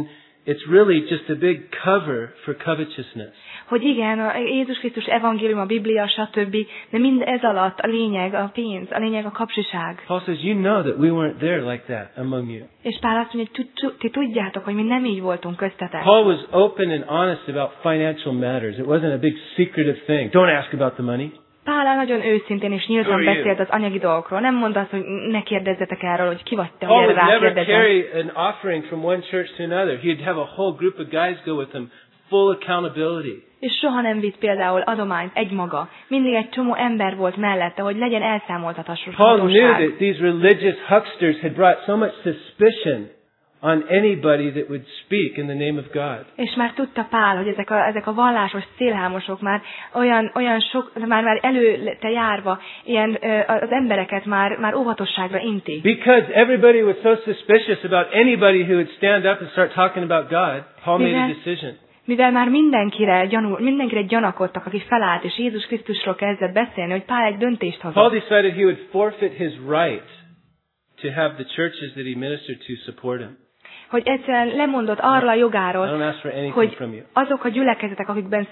it's really just a big cover for covetousness. Hogy igen, a Jézus Krisztus evangélium, a Biblia, stb., de mind ez alatt a lényeg a pénz, a lényeg a kapzsiság. Paul says, you know that we weren't there like that among you. És Pál azt mondja, hogy ti tudjátok, hogy mi nem így voltunk köztetek. Paul was open and honest about financial matters. It wasn't a big secretive thing. Don't ask about the money. Pál nagyon őszintén és nyíltan beszélt az anyagi dolgokról. Nem mondta azt, hogy ne kérdezzetek erről, hogy ki vagy te, hogy erre rákérdezzen. Paul would never carry an offering from one church to another. He'd have a whole group of guys go with him, full accountability. És soha nem vitt például adományt egymaga. Mindig egy csomó ember volt mellette, hogy legyen elszámoltathatóság. Paul knew that these religious hucksters had brought so much suspicion on anybody that would speak in the name of God. És már tudta Pál, hogy ezek a vallásos szélhámosok már olyan sok, már előtte járva ilyen az embereket már óvatosságra inti. Because everybody was so suspicious about anybody who would stand up and start talking about God, Paul made a decision. Mivel már mindenkire gyanakodtak, aki felállt, és Jézus Krisztusról kezdett beszélni, hogy Pál egy döntést hozott. Paul decided he would forfeit his right to have the churches that he ministered to support him. Hogy egyszerűen lemondott arról a jogáról, hogy azok a gyülekezetek,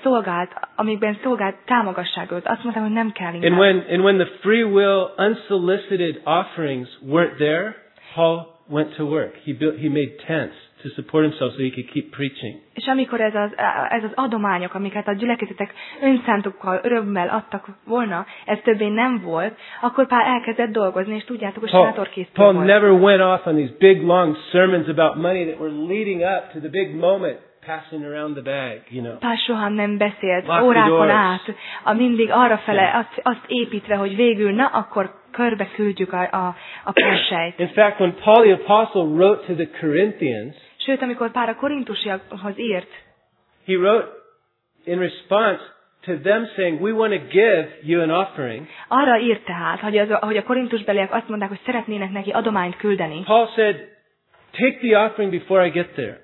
amikben szolgált, támogassák őt. Azt mondtam, hogy nem kell inkább. And when the free will, unsolicited offerings weren't there, Paul went to work. He made tents to support himself so he could keep preaching. És amikor ez az adományok, amiket a gyülekezetek önszántukkal, örömmel adtak volna, ez többé nem volt, akkor Pál elkezdett dolgozni, és tudjátok, hogy sátorkészítő volt. Paul never went off on these big long sermons about money that were leading up to the big moment passing around the bag, you know. Pál soha nem beszélt órákon át, mindig arrafele azt építve, hogy végül, na, akkor körbe küldjük a persejt. In fact, when Paul the Apostle wrote to the Corinthians, sőt, amikor Pál a korintusiakhoz írt, he wrote in response to them saying, we want to give you an offering. Arra írt tehát, hogy a korintusbeliek azt mondták, hogy szeretnének neki adományt küldeni. Paul said, take the offering before I get there.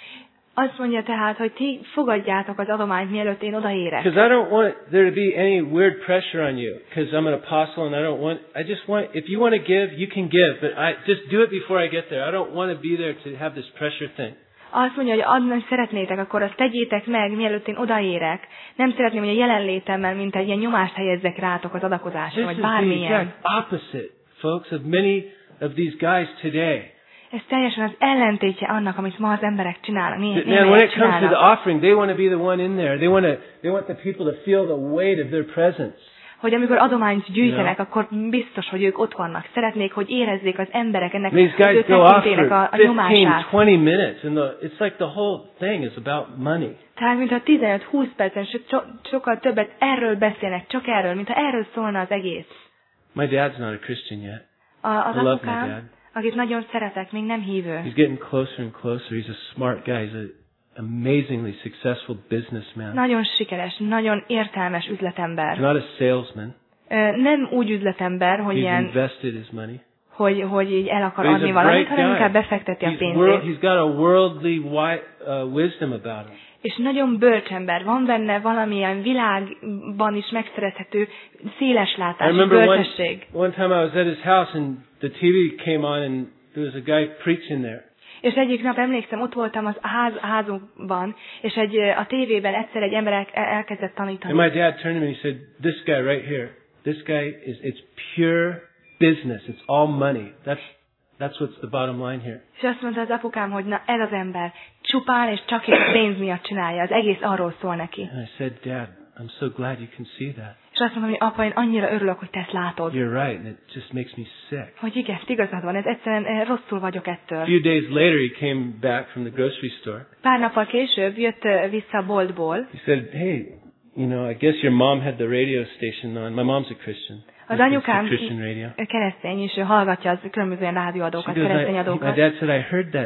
Azt mondja tehát, hogy ti fogadjátok az adományt, mielőtt én odaérek. Because I don't want there to be any weird pressure on you. Because I'm an apostle and I just want, if you want to give, you can give. But just do it before I get there. I don't want to be there to have this pressure thing. Azt mondja, hogy adni szeretnétek, akkor azt tegyétek meg, mielőtt én odaérek. Nem szeretném, hogy a jelenlétemmel, mint egy ilyen nyomást helyezzek rátok az adakozásra, vagy bármilyen. This is the exact opposite, folks, of many of these guys today. Ez teljesen az ellentétje annak, amit ma az emberek csinálnak. Man, when it comes to the offering, they want to be the one in there. They want the people to feel the weight of their presence. Hogy amikor adományt gyűjtenek, akkor biztos, hogy ők ott vannak. Szeretnék, hogy érezzék az emberek ennek az ő tekintének a nyomását. 15-20 minutes, and it's like the whole thing is about money. Tehát, mintha 15-20 percen sokkal többet erről beszélnek, csak erről, mintha erről szólna az egész. My dad's not a Christian yet. Az apukám, akit nagyon szeretek, még nem hívő. He's getting closer and closer. He's a smart guy. He's an amazingly successful businessman. Nagyon sikeres, nagyon értelmes üzletember. He's not a salesman. Nem úgy üzletember, hogy ilyen, invested his money. Hogy így el akar adni valamit, hanem inkább befekteti a pénzét. He's got a worldly wisdom about him. És nagyon bölcs ember. Van benne valamilyen világban is megszerezhető széles látás, bölcsesség. One time I was at his house and the TV came on and there was a guy preaching there. És egyik nap emlékszem, ott voltam az házunkban, és a tévében egyszer egy ember elkezdett tanítani. And my dad turned to me and he said, this guy right here, this guy it's pure business. It's all money. That's what's the bottom line here. És azt mondta az apukám, hogy na ez az ember csupán és csak a pénz miatt csinálja. Az egész arról szól neki. And I said, Dad, I'm so glad you can see that. És azt mondtam, hogy apa, én annyira örülök, hogy te ezt látod. You're right, and it just makes me sick. Hogy igen, igazad van, ez egyszerűen rosszul vagyok ettől. A few days later he came back from the grocery store. Pár nappal később jött vissza a boltból. He said, hey, you know, I guess your mom had the radio station on. My mom's a Christian. Az anyukám keresztény, és ő hallgatja az különböző rádióadókat, keresztény adókat. My dad said,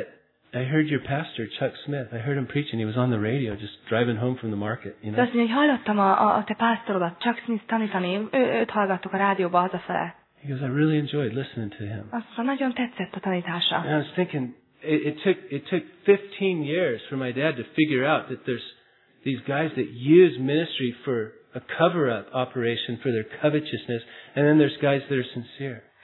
I heard your pastor, Chuck Smith. I heard him preaching. He was on the radio just driving home from the market, you know. Azt mondja, hogy hallottam a te pásztorodat, Chuck Smith tanítani, őt hallgattuk a rádióba hazafele. He goes, I really enjoyed listening to him. Azt mondja, nagyon tetszett a tanítása. And I was thinking, it took 15 years for my dad to figure out that there's these guys that use ministry for a cover-up operation for their covetousness, and then there's guys that are sincere.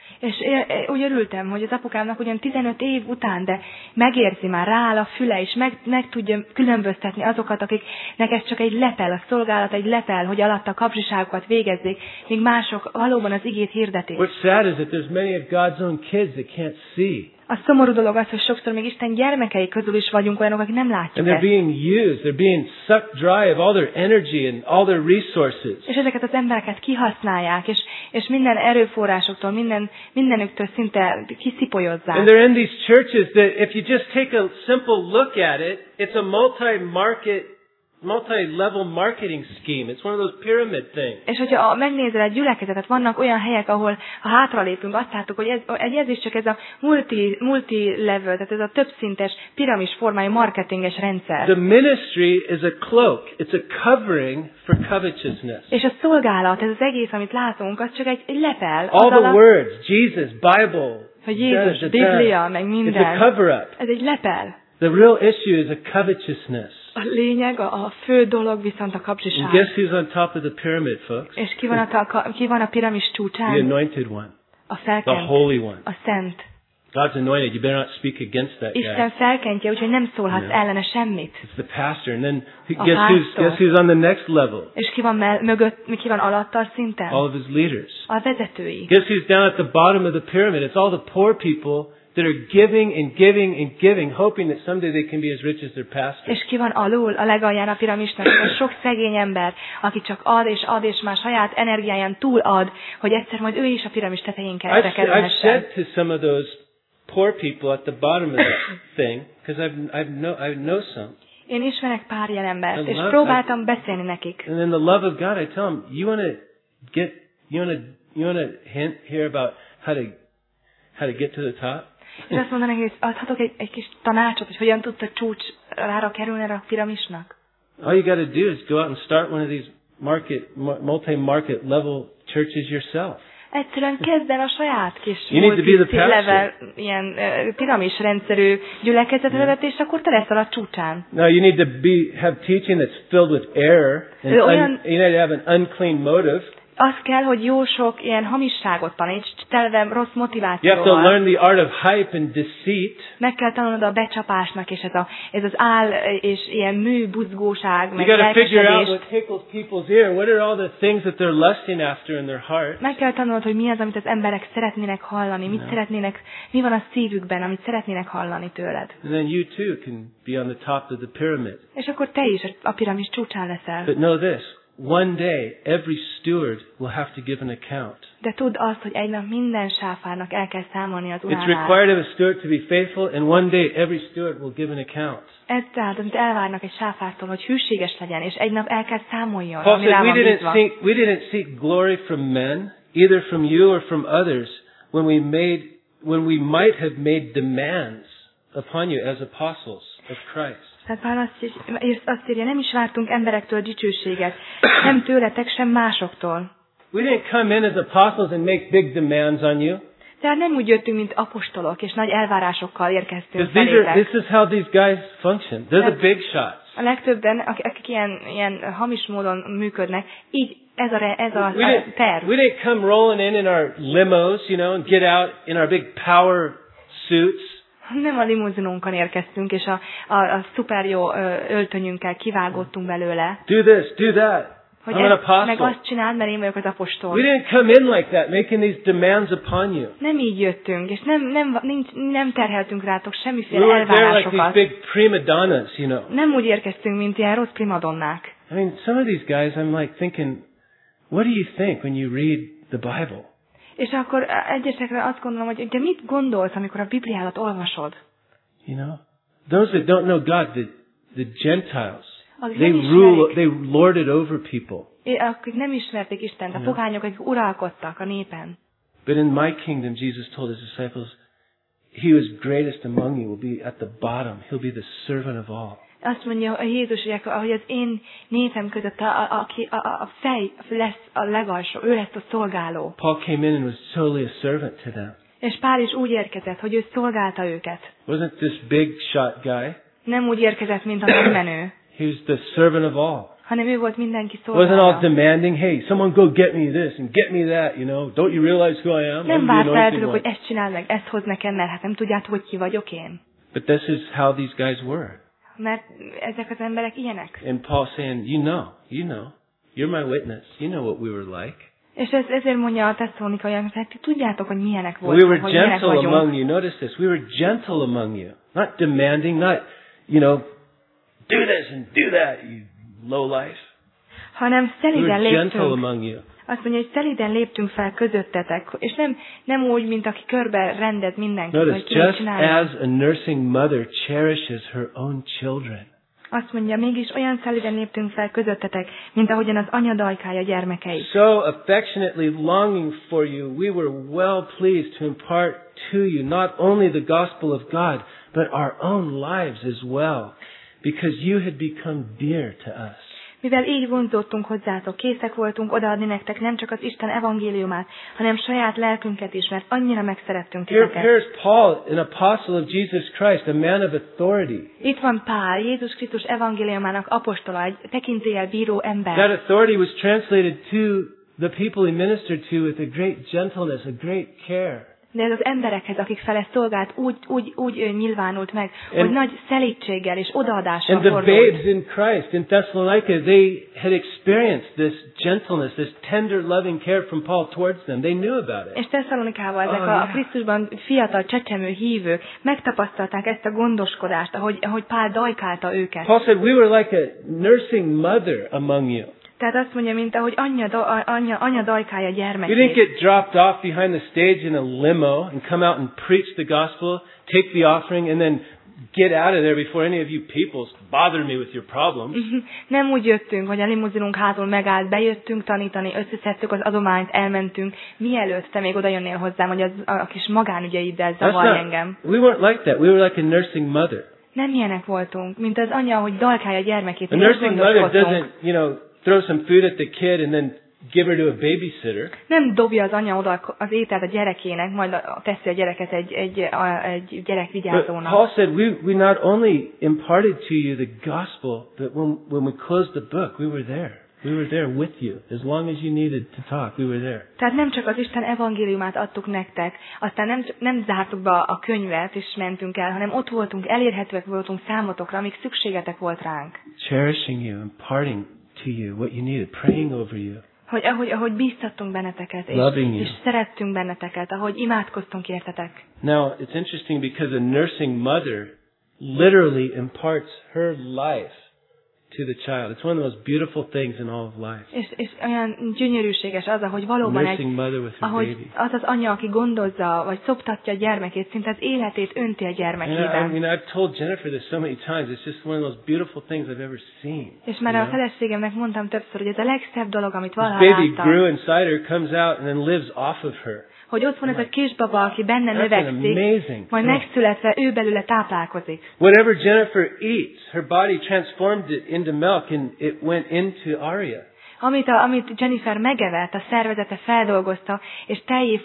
És úgy örültem, hogy az apukámnak ugyan 15 év után, de megérzi már, rááll a füle, és meg tudja különböztetni azokat, akiknek ez csak egy lepel, a szolgálat egy lepel, hogy alatta a kapzsiságokat végezzék, míg mások valóban az igét hirdetik. What's sad is that there's many of God's own kids that can't see. A szomorú dolog az, hogy sokszor még Isten gyermekei közül is vagyunk olyanok, akik nem látjuk And they're ezt. being used, they're being sucked dry of all their energy and all their resources. És ezeket az embereket kihasználják, és minden erőforrásoktól, mindenüktől szinte kiszipolyozzák. And they're in these churches that if you just take a simple look at it, it's a multi-level marketing scheme. It's one of those pyramid things. És hogyha megnézel egy gyülekezetet, vannak olyan helyek, ahol ha hátralépünk, azt látjuk, hogy ez is csak ez a multi-level, tehát ez a többszintes piramis formájú marketinges rendszer. The ministry is a cloak. It's a covering for covetousness. És a szolgálat, ez az egész, amit látunk, az csak egy lepel. All the words, Jesus, Bible, hogy Jézus, Biblia, meg minden. It's a cover-up. Ez egy lepel. The real issue is a covetousness. A lényeg, a fő dolog viszont a kapcsiság. And guess who's on top of the pyramid, folks? És ki van a piramis csúcsán? The anointed one. A The felkent. holy one. A szent. God's anointed. You better not speak against that guy. Isten felkentje, úgyhogy nem szólhatsz ellene semmit. It's the pastor. And then A guess who's on the next level? És ki van ki van alatta a szinten? All of his leaders. A vezetői. Guess who's down at the bottom of the pyramid? It's all the poor people that are giving and giving and giving, hoping that someday they can be as rich as their pastor. És ki van alul, a legalján a piramisnak? A sok szegény ember, aki csak ad, és már saját energiáján túl ad, hogy egyszer majd ő is a piramis tetején I've kerülhessen. said to some of those poor people at the bottom of that thing, because I know some. Én ismerek pár ilyen embert, és love- próbáltam beszélni nekik. And in the love of God, I tell them, you want to hint here about how to get to the top? És azt mondanak, hogy adhatok egy kis tanácsot, hogy hogyan tudsz a csúcsra kerülni erre a piramisnak? All you got to do is go out and start one of these multi-market level churches yourself. Egyszerűen kezd el a saját kis You need to be the pastor. level, ilyen piramis rendszerű gyülekezetet, és akkor te leszel a csúcsán. Now you need to have teaching that's filled with error, and you need to have an unclean motive. Az kell, hogy jó sok ilyen hamisságot taníts, telve rossz You have to motivációval. learn the art of hype and deceit. Meg kell tanulnod a becsapásnak, és ez az áll és ilyen műbuzgóság, You meg got to figure out lelkesedés. what tickles people's ear. What are all the things that they're lusting after in their heart? Meg kell tanulnod, hogy mi az, amit az emberek szeretnének hallani, mi van a szívükben, amit szeretnének hallani tőled. And then you too can be on the top of the pyramid. És akkor te is a piramis csúcsán leszel. But know this, one day every steward will have to give an account. De tudd azt, hogy egy nap minden sáfárnak el kell számolni az It's uránál. required of a steward to be faithful, and one day every steward will give an account. Ez tehát, amit elvárnak egy sáfártól, hogy hűséges legyen, és egy nap el kell számoljon, Paul ami rá said van bízva. we didn't seek glory from men, either from you or from others, when we might have made demands upon you as apostles of Christ. Tehát Pál azt írja, nem is vártunk emberektől dicsőséget, nem tőletek, sem másoktól. We didn't come in as apostles and make big demands on you. Tehát nem úgy jöttünk, mint apostolok, és nagy elvárásokkal érkeztünk Because felétek. this is how these guys function. They're the big shots. A legtöbben, akik ilyen hamis módon működnek, így ez a terv. We didn't come rolling in our limos, and get out in our big power suits. Nem a limuzinunkon érkeztünk, és a szuper jó öltönyünkkel kivágottunk belőle. Do this, do that. Hogy I'm an apostle. meg azt csináld, mert én vagyok az apostol. We didn't come in like that, making these demands upon you. Nem így jöttünk, és nem terheltünk rátok We semmiféle weren't there like these elvárásokat. big prima donnas, Nem úgy érkeztünk, mint ilyen rossz primadonnák. I mean, some of these guys, I'm like thinking, what do you think when you read the Bible? És akkor egyesekre azt gondolom, hogy de mit gondolsz, amikor a Bibliádat olvasod? Those that don't know God, the Gentiles, Akik they nem rule, ismerik, they lord it over people. akik nem ismerték Istent, a pogányok, akik uralkodtak a népen. But in my kingdom, Jesus told his disciples, he who is greatest among you will be at the bottom. He'll be the servant of all. Azt mondja a Jézus, hogy az én népem között a fej lesz a legalsó, ő lesz a szolgáló. Paul came in and was totally a servant to them. És Pál is úgy érkezett, hogy ő szolgálta őket. Wasn't this big shot guy? Nem úgy érkezett, mint a nagymenő. He was the servant of all. hanem ő volt mindenki Wasn't all szolgája. demanding, hey, someone go get me this and get me that, Don't you realize who I am? Nem I'm the várta el anointed tőlük, one. hogy ezt csináld meg, ezt hozd nekem, mert hát nem tudjátok, hogy ki vagyok én. But this is how these guys were. Mert ezek az emberek ilyenek. And Paul saying, you know, you're my witness. You know what we were like. És ezért mondja a tesszalonikaiaknak, hát ti tudjátok, hogy milyenek We voltunk, were hogy milyenek gentle vagyunk. among you. Notice this. We were gentle among you. Not demanding, not, do this and do that, you low life. Hanem We szeliden were gentle léptünk. among you. Azt mondja, hogy szeliden léptünk fel közöttetek, és nem úgy, mint aki körbe rendez mindenkit, Notice, hogy ki mit just csinálja. as a nursing mother cherishes her own children. Azt mondja, mégis olyan szeliden léptünk fel közöttetek, mint ahogyan az anya dajkálja gyermekeit. So affectionately longing for you, we were well pleased to impart to you not only the gospel of God, but our own lives as well, because you had become dear to us. Mivel így vonzódtunk hozzátok, készek voltunk odaadni nektek nem csak az Isten evangéliumát, hanem saját lelkünket is, mert annyira megszerettünk titeket. Here's Paul, an apostle of Jesus Christ, a man of authority. Itt van Pál, Jézus Krisztus evangéliumának apostola, egy tekintéllyel bíró ember. That authority was translated to the people he ministered to with a great gentleness, a great care. De ez az emberekhez, akik fele szolgált, úgy nyilvánult meg, hogy nagy szelídséggel és odaadással And the fordult. babes in Christ in Thessalonica, they had experienced this gentleness, this tender, loving care from Paul towards them. They knew about it. És Tesszalonikában ezek Oh, a Krisztusban fiatal, csecsemő hívők megtapasztalták ezt a gondoskodást, ahogy Pál dajkálta őket. Paul said, we were like a nursing mother among you. Tehát azt mondja, mint ahogy anya dajkálja We didn't gyermekét. get dropped off behind the stage in a limo and come out and preach the gospel, take the offering, and then get out of there before any of you people bother me with your problems. Nem úgy jöttünk, hogy a limuzinunk hátul megállt, bejöttünk tanítani, összeszedtük az adományt, elmentünk, mielőtt te még oda jönnél hozzám, hogy a kis magánügyeiddel zavarj engem. We weren't like that. We were like a nursing mother. Nem ilyenek voltunk, mint az anya, hogy dalkálja gyermekét. A mi ezt nursing mother gondoskodtunk. doesn't, throw some food at the kid and then give her to a babysitter. Nem dobja az anya oda az ételt a gyerekének, majd teszi a gyereket egy But gyerekvigyázónak. Paul said, we not only imparted to you the gospel, but when we closed the book, we were there. We were there with you. As long as you needed to talk, we were there. Tehát nem csak az Isten evangéliumát adtuk nektek, aztán nem zártuk be a könyvet és mentünk el, hanem ott voltunk, elérhetőek voltunk számotokra, amíg szükségetek volt ránk. Cherishing you, imparting to you what you needed, praying over you. Hogy ahogy bíztattunk benneteket, és szerettünk benneteket, ahogy imádkoztunk értetek. Now, it's interesting because a nursing mother literally imparts her life to the child. It's one of the most beautiful things in all of life. És olyan gyönyörűséges az, ahogy valóban Nursing mother with her ahogy baby. az anyja, aki gondozza, vagy szoptatja a gyermekét, szinte az életét önti a gyermekében. I've told Jennifer this so many times. It's just one of the most beautiful things I've ever seen. És már a feleségemnek mondtam többször, hogy ez a legszebb dolog, amit This valaha baby láttam. grew inside her, comes out, and then lives off of her. Hogy ott van ez a kisbaba, aki benne That's növekszik, amazing. majd megszületve ő belőle táplálkozik. Whatever Jennifer eats, her body transformed it into milk, and it went into Aria. Amit Jennifer megevett, a szervezete feldolgozta, és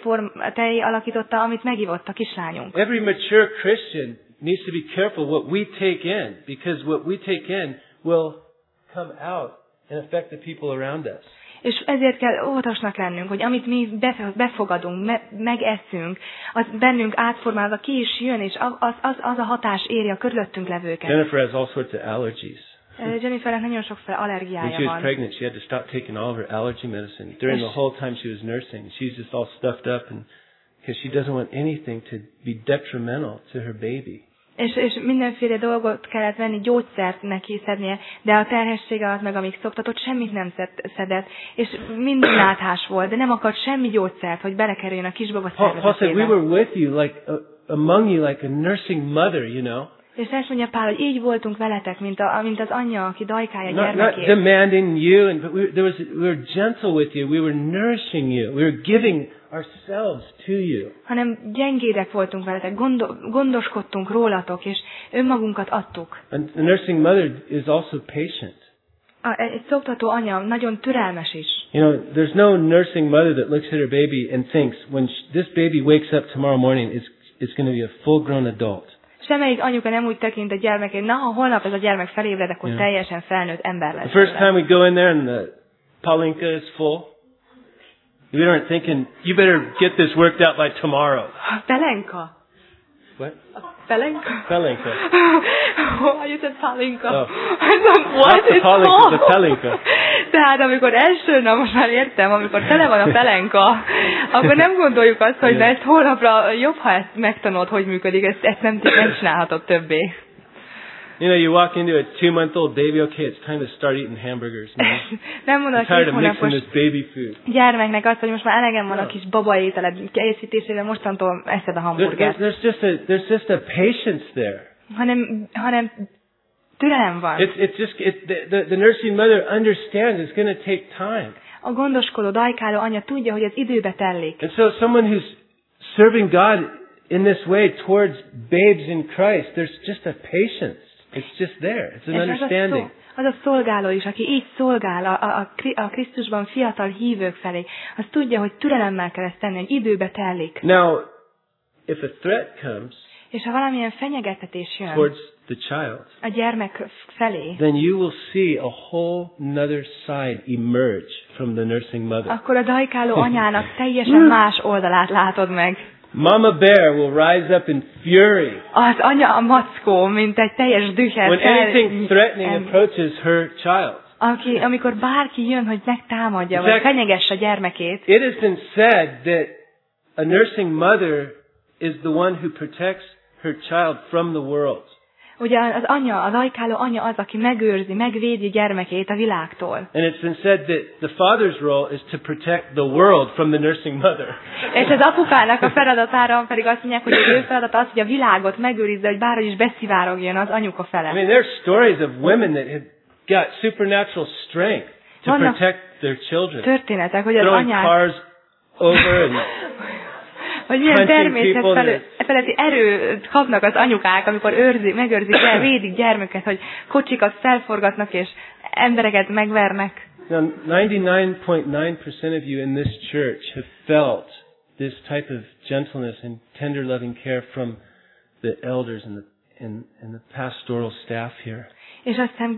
tejjé alakította, amit megivott a kislányunk. Every mature Christian needs to be careful what we take in, because what we take in will come out and affect the people around us. És ezért kell óvatosnak lennünk, hogy amit mi befogadunk, megeszünk, az bennünk átformálva ki is jön, és az a hatás éri a körülöttünk levőket. Jennifer has all sorts of allergies. Jennifernek nagyon sokféle When allergiája she was van. pregnant, she had to stop taking all of her allergy medicine. During the whole time she was nursing, she's just all stuffed up, and because she doesn't want anything to be detrimental to her baby. És mindenféle dolgot kellett venni, gyógyszert neki szednie, de a terhessége az meg, amíg szoptatott, semmit nem szedett, és mindig láthás volt, de nem akart semmi gyógyszert, hogy belekerüljön a kisbaba Paul said, we szervezetébe. were with you, like among you, like a nursing mother, És ezt mondja Pál, hogy így voltunk veletek, mint az anyja, aki dajkálja Not gyermekét. demanding you, but we were gentle with you. We were nourishing you. We were giving ourselves to you. Hanem gyengédek voltunk veletek, gondoskodtunk rólatok, és önmagunkat adtuk. And the nursing mother is also patient. Egy szoptató anya nagyon türelmes is. There's no nursing mother that looks at her baby and thinks, when this baby wakes up tomorrow morning, it's going to be a full-grown adult. Semmelyik anyuka nem úgy tekint a gyermekén, na, ha holnap ez a gyermek felébred, akkor teljesen felnőtt ember lesz. The first time we go in there and the palinka is full, we aren't thinking, you better get this worked out by tomorrow. Pelenka. What? Pelenka? Palinka. Oh, you said palinka. Oh. What is palinka, the palinka. Tehát amikor első nap, most már értem, amikor tele van a pelenka, akkor nem gondoljuk azt, hogy ezt holnapra jobb, ha ezt megtanulod, hogy működik, ezt nem csinálhatod többé. You know, you walk into a 2-month-old baby, okay, it's time to start eating hamburgers. Nem mondod I'm tired of mixing this baby food. Gyermeknek azt, hogy most már elegem van a kis babaételed készítésére, mostantól eszed a hamburgert. There's just a patience there. Hanem türelem van. The nursing mother understands it's going to take time. A gondoskodó, dajkáló anya tudja, hogy ez időbe tellik. And so someone who's serving God in this way towards babes in Christ, there's just a patience. It's just there. It's an understanding. Az a szolgáló is, aki így szolgál a Krisztusban fiatal hívők felé, az tudja, hogy türelemmel kell ezt tenni, hogy időbe tellik. Now, if a threat comes, és ha valamilyen fenyegetetés jön towards the child, a gyermek felé, then you will see a whole another side emerge from the nursing mother. Akkor a dajkáló anyának teljesen más oldalát látod meg. Mama bear will rise up in fury. Az anya a mackó, mint egy teljes dühel. When anything threatening approaches her child. Amikor bárki jön, hogy megtámadja, vagy fenyegesse a gyermekét. It has been said that a nursing mother is the one who protects her child from the world. Ugye az anya, az ajkáló anya az, aki megőrzi, megvédi gyermekét a világtól. And it's been said that the father's role is to protect the world from the nursing mother. És az apukának a feladatára pedig azt mondják, hogy az ő feladata az, hogy a világot megőrizze, hogy bárhogy is beszivárogjon az anyuka fele. I mean, there's stories of women that have got supernatural strength to protect their children. Történetek, hogy az anyák cars over and hogy milyen természetfeletti erőt kapnak az anyukák, amikor megőrzik el, védik gyermeket, hogy kocsikat felforgatnak és embereket megvernek. Now, 99.9% of you in this church have felt this type of gentleness and tender loving care from the elders and the pastoral staff here. És aztán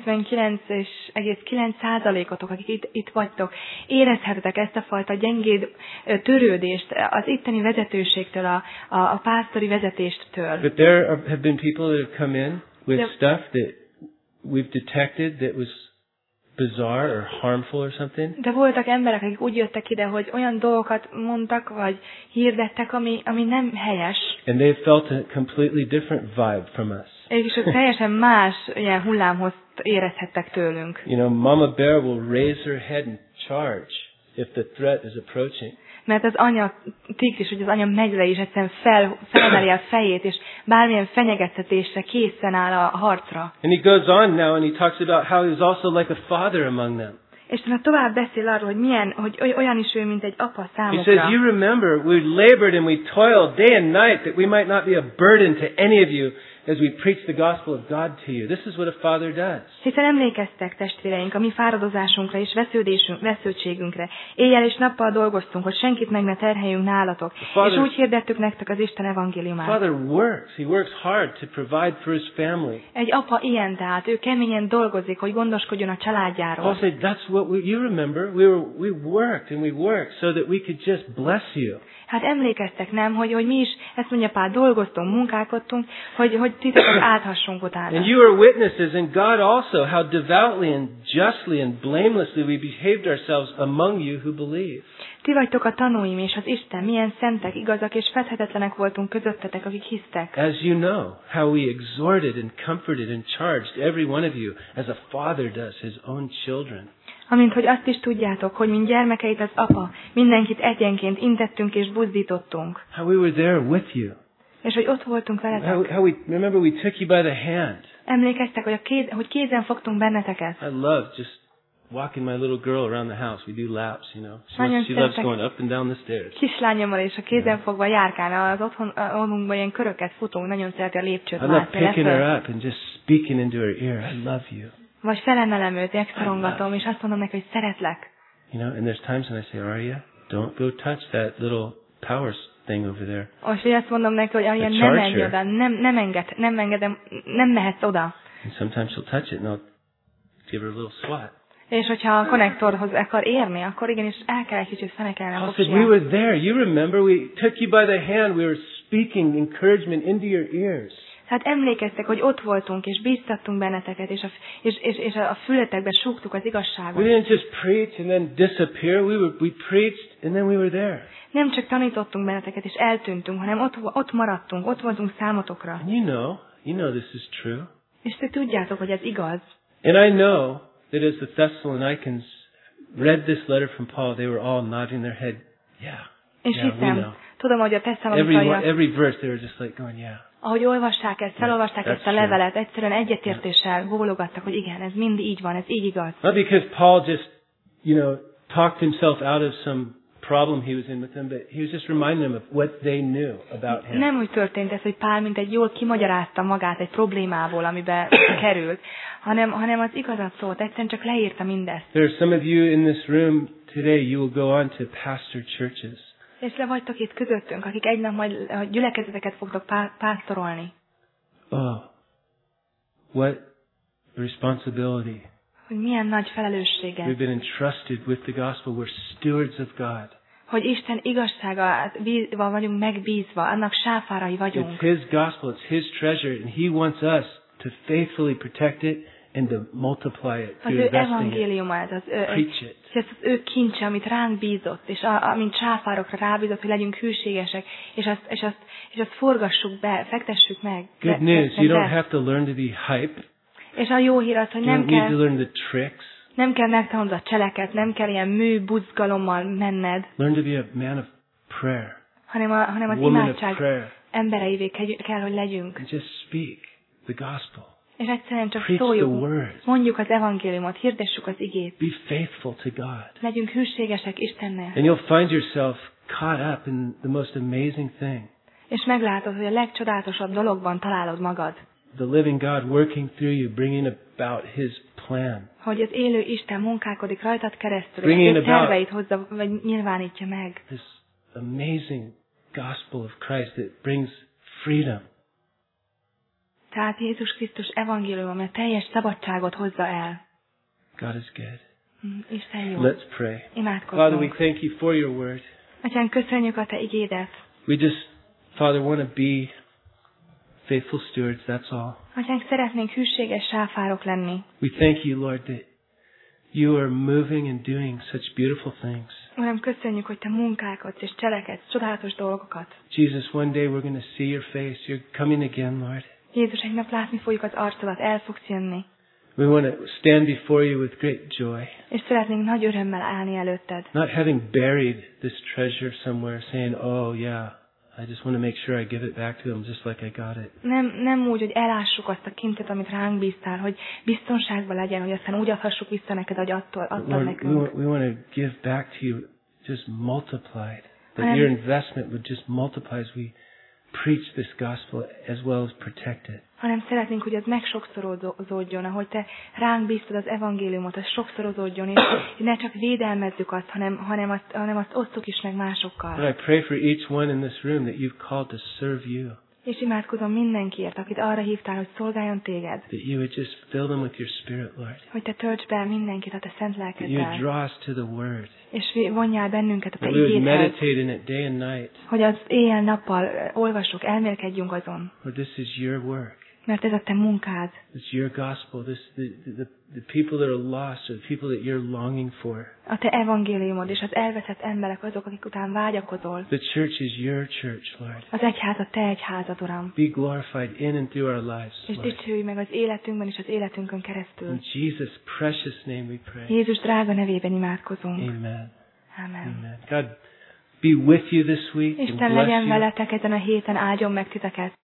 99,9%-otok, akik itt vagytok, érezhetitek ezt a fajta gyengéd törődést az itteni vezetőségtől, a pásztori vezetéstől. But there have been people that have come in with stuff that we've detected that was bizarre or harmful or something. De voltak emberek, akik úgy jöttek ide, hogy olyan dolgokat mondtak, vagy hirdettek, ami nem helyes. And they felt a completely different vibe from us. És ők teljesen más ilyen hullámhoz érezhettek tőlünk. You know, Mama Bear will raise her head and charge if the threat is approaching. Mert az anya tigris, hogy az anya medve is egyszerűen felemeli a fejét, és bármilyen fenyegettetésre készen áll a harcra. And he goes on now and he talks about how he was also like a father among them. És tovább beszél arról, hogy olyan is ő, mint egy apa számukra. He says, you remember, we labored and we toiled day and night that we might not be a burden to any of you as we preach the gospel of God to you. This is what a father does. Hiszen emlékeztek, testvéreink, a mi fáradozásunkra és vesződtségünkre. Éjjel és nappal dolgoztunk, hogy senkit meg ne terheljünk nálatok. És úgy hirdettük nektek az Isten evangéliumát. Father works. He works hard to provide for his family. Egy apa ilyen, tehát ő keményen dolgozik, hogy gondoskodjon a családjáról. Paul said, that's what you remember. We worked and we worked so that we could just bless you. Hát emlékeztek, nem, hogy mi is, ezt mondja Pál, dolgoztunk, munkálkodtunk, hogy titeket áthassunk utána. And you are witnesses, and God also, how devoutly and justly and blamelessly we behaved ourselves among you who believe. Ti vagytok a tanúim, és az Isten, milyen szentek, igazak és fedhetetlenek voltunk közöttetek, akik hisztek. As you know, how we exhorted and comforted and charged every one of you, as a father does his own children. Amint, hogy azt is tudjátok, hogy mint gyermekeit az apa, mindenkit egyenként intettünk és buzdítottunk. How we were there with you. És hogy ott voltunk veletek. Remember we took you by the hand. Emlékeztek, hogy kézen fogtunk benneteket. I love just walking my little girl around the house. We do laps, you know. She loves going up and down the stairs. Kislányommal és a kézen fogva járkálna az otthonunkban ilyen köröket futunk, nagyon szereti a lépcsőt látni. I love picking her up and just speaking into her ear. I love you. Vagy felemelem őt, megszorongatom, és azt mondom neki, hogy szeretlek. You know, and there's times when I say, Arya, don't go touch that little power thing over there. És azt mondom neki, hogy olyan nem menj oda, nem engedem, nem mehetsz oda. And sometimes she'll touch it and I'll give her a little swat. És hogyha a konnektorhoz akar érni, akkor igenis el kell egy kicsit fenekelni a Paul said, we koksiját. were there. You remember, we took you by the hand. We were speaking encouragement into your ears. Tehát emlékeztek, hogy ott voltunk, és bíztattunk benneteket, és a fületekbe súgtuk az igazságot. We didn't just preach and then disappear. We preached and then we were there. Nem csak tanítottunk benneteket, és eltűntünk, hanem ott maradtunk, ott voltunk számotokra. And you know this is true. És te tudjátok, hogy ez igaz. And I know that as the Thessalonians read this letter from Paul, they were all nodding their head. Yeah. És Yeah, we hiszem, know. tudom, hogy a tesszalonikaiak, Every verse they were just like going, yeah. ahogy olvassák ezt, felolvasták That's ezt a levelet, egyszerűen egyetértéssel bólogattak, hogy igen, ez mind így van, ez így igaz. Not because Paul just, talked himself out of some problem he was in with them, but he was just reminding them of what they knew about him. Nem úgy történt ez, hogy Pál mint egy jól kimagyarázta magát egy problémából, amiben került, hanem az igazat szólt, egyszerűen csak leírta mindezt. There are some of you in this room today, you will go on to pastor churches. És le vagytok itt közöttünk, akik egy nap majd gyülekezeteket fogtok pásztorolni. Oh, what responsibility. Hogy milyen nagy felelőssége. We've been entrusted with the gospel. We're stewards of God. Hogy Isten igazságával vagyunk megbízva, annak sáfárai vagyunk. It's His gospel, it's His treasure, and He wants us to faithfully protect it and to multiply it Az through ő investing it. evangéliuma, ez az ő kincse, amit ránk bízott, és amint sáfárokra rábízott, hogy legyünk hűségesek, és azt forgassuk be, fektessük meg. Good news, you don't have to learn to be hype. És a jó hír az, hogy You don't need to learn the tricks. nem kell megtanulnod a cseleket, nem kell ilyen buzgalommal menned, Learn to be a man of prayer. hanem az Woman of imádság prayer. embereivé kell, hogy legyünk. And just speak the gospel. És egyszerűen csak Preach the szóljuk, word. mondjuk az evangéliumot, hirdessük az igét. Be faithful to God. Legyünk hűségesek Istennel. And you'll find yourself caught up in the most amazing thing. És meglátod, hogy a legcsodálatosabb dologban találod magad. The living God working through you, bringing about His plan. Hogy az élő Isten munkálkodik rajtad keresztül, Bringing és ő about terveit hozza, vagy nyilvánítja meg. This amazing gospel of Christ that brings freedom. Tehát Jézus Krisztus evangélium, ami a teljes szabadságot hozza el. God is good. Isten jó. Let's pray. Imádkozzunk. Father, we thank you for your word. Atyán, köszönjük a te igédet. We just, Father, want to be faithful stewards, that's all. Atyánk, szeretnénk hűséges sáfárok lenni. We thank you, Lord, that you are moving and doing such beautiful things. Uram, köszönjük, hogy te munkálkodsz és cselekedsz csodálatos dolgokat. Jesus, one day we're going to see your face. You're coming again, Lord. Jézus, egy nap látni fogjuk az arcodat, el fogsz jönni. We want to stand before you with great joy. És szeretnénk nagy örömmel állni előtted. Not having buried this treasure somewhere, saying, oh yeah, I just want to make sure I give it back to him just like I got it. Nem úgy, hogy elássuk azt a kintet, amit ránk bíztál, hogy biztonságban legyen, hogy aztán úgy adhassuk vissza neked, hogy adtad Lord, nekünk. we want to give back to you just multiplied. That your investment would just multiply as we preach this gospel as well as protect it. Hanem szeretnénk, hogy ez megsokszorozódjon, ahogy te ránk bíztad az evangéliumot, az sokszorozódjon, és ne csak védelmezzük azt, hanem azt osztuk is meg másokkal. But I pray for each one in this room that you've called to serve you. És imádkozom mindenkiért, akit arra hívtál, hogy szolgáljon téged. That you would just fill them with your spirit, Lord. Hogy te töltsd be mindenkit a te szent That you would lelkeddel. draw us to the word. És vonjál bennünket a te That we would igédhez. meditate in it day and night. Hogy az éjjel-nappal olvassuk, elmélkedjünk azon. Lord, this is your work. Mert ez a te munkád. It's your gospel. The people that are lost are the people that you're longing for. A te evangéliumod és az elveszett emberek azok, akik után vágyakozol. The church is your church, Lord. Az egyház a te egyházad, Uram. Be glorified in and through our lives, És Lord. dicsőj meg az életünkben és az életünkön keresztül. In Jesus' precious name we pray. Jézus drága nevében imádkozunk. Amen. Amen. Amen. God be with you this week and Isten bless legyen you. veletek ezen a héten, áldjon meg titeket.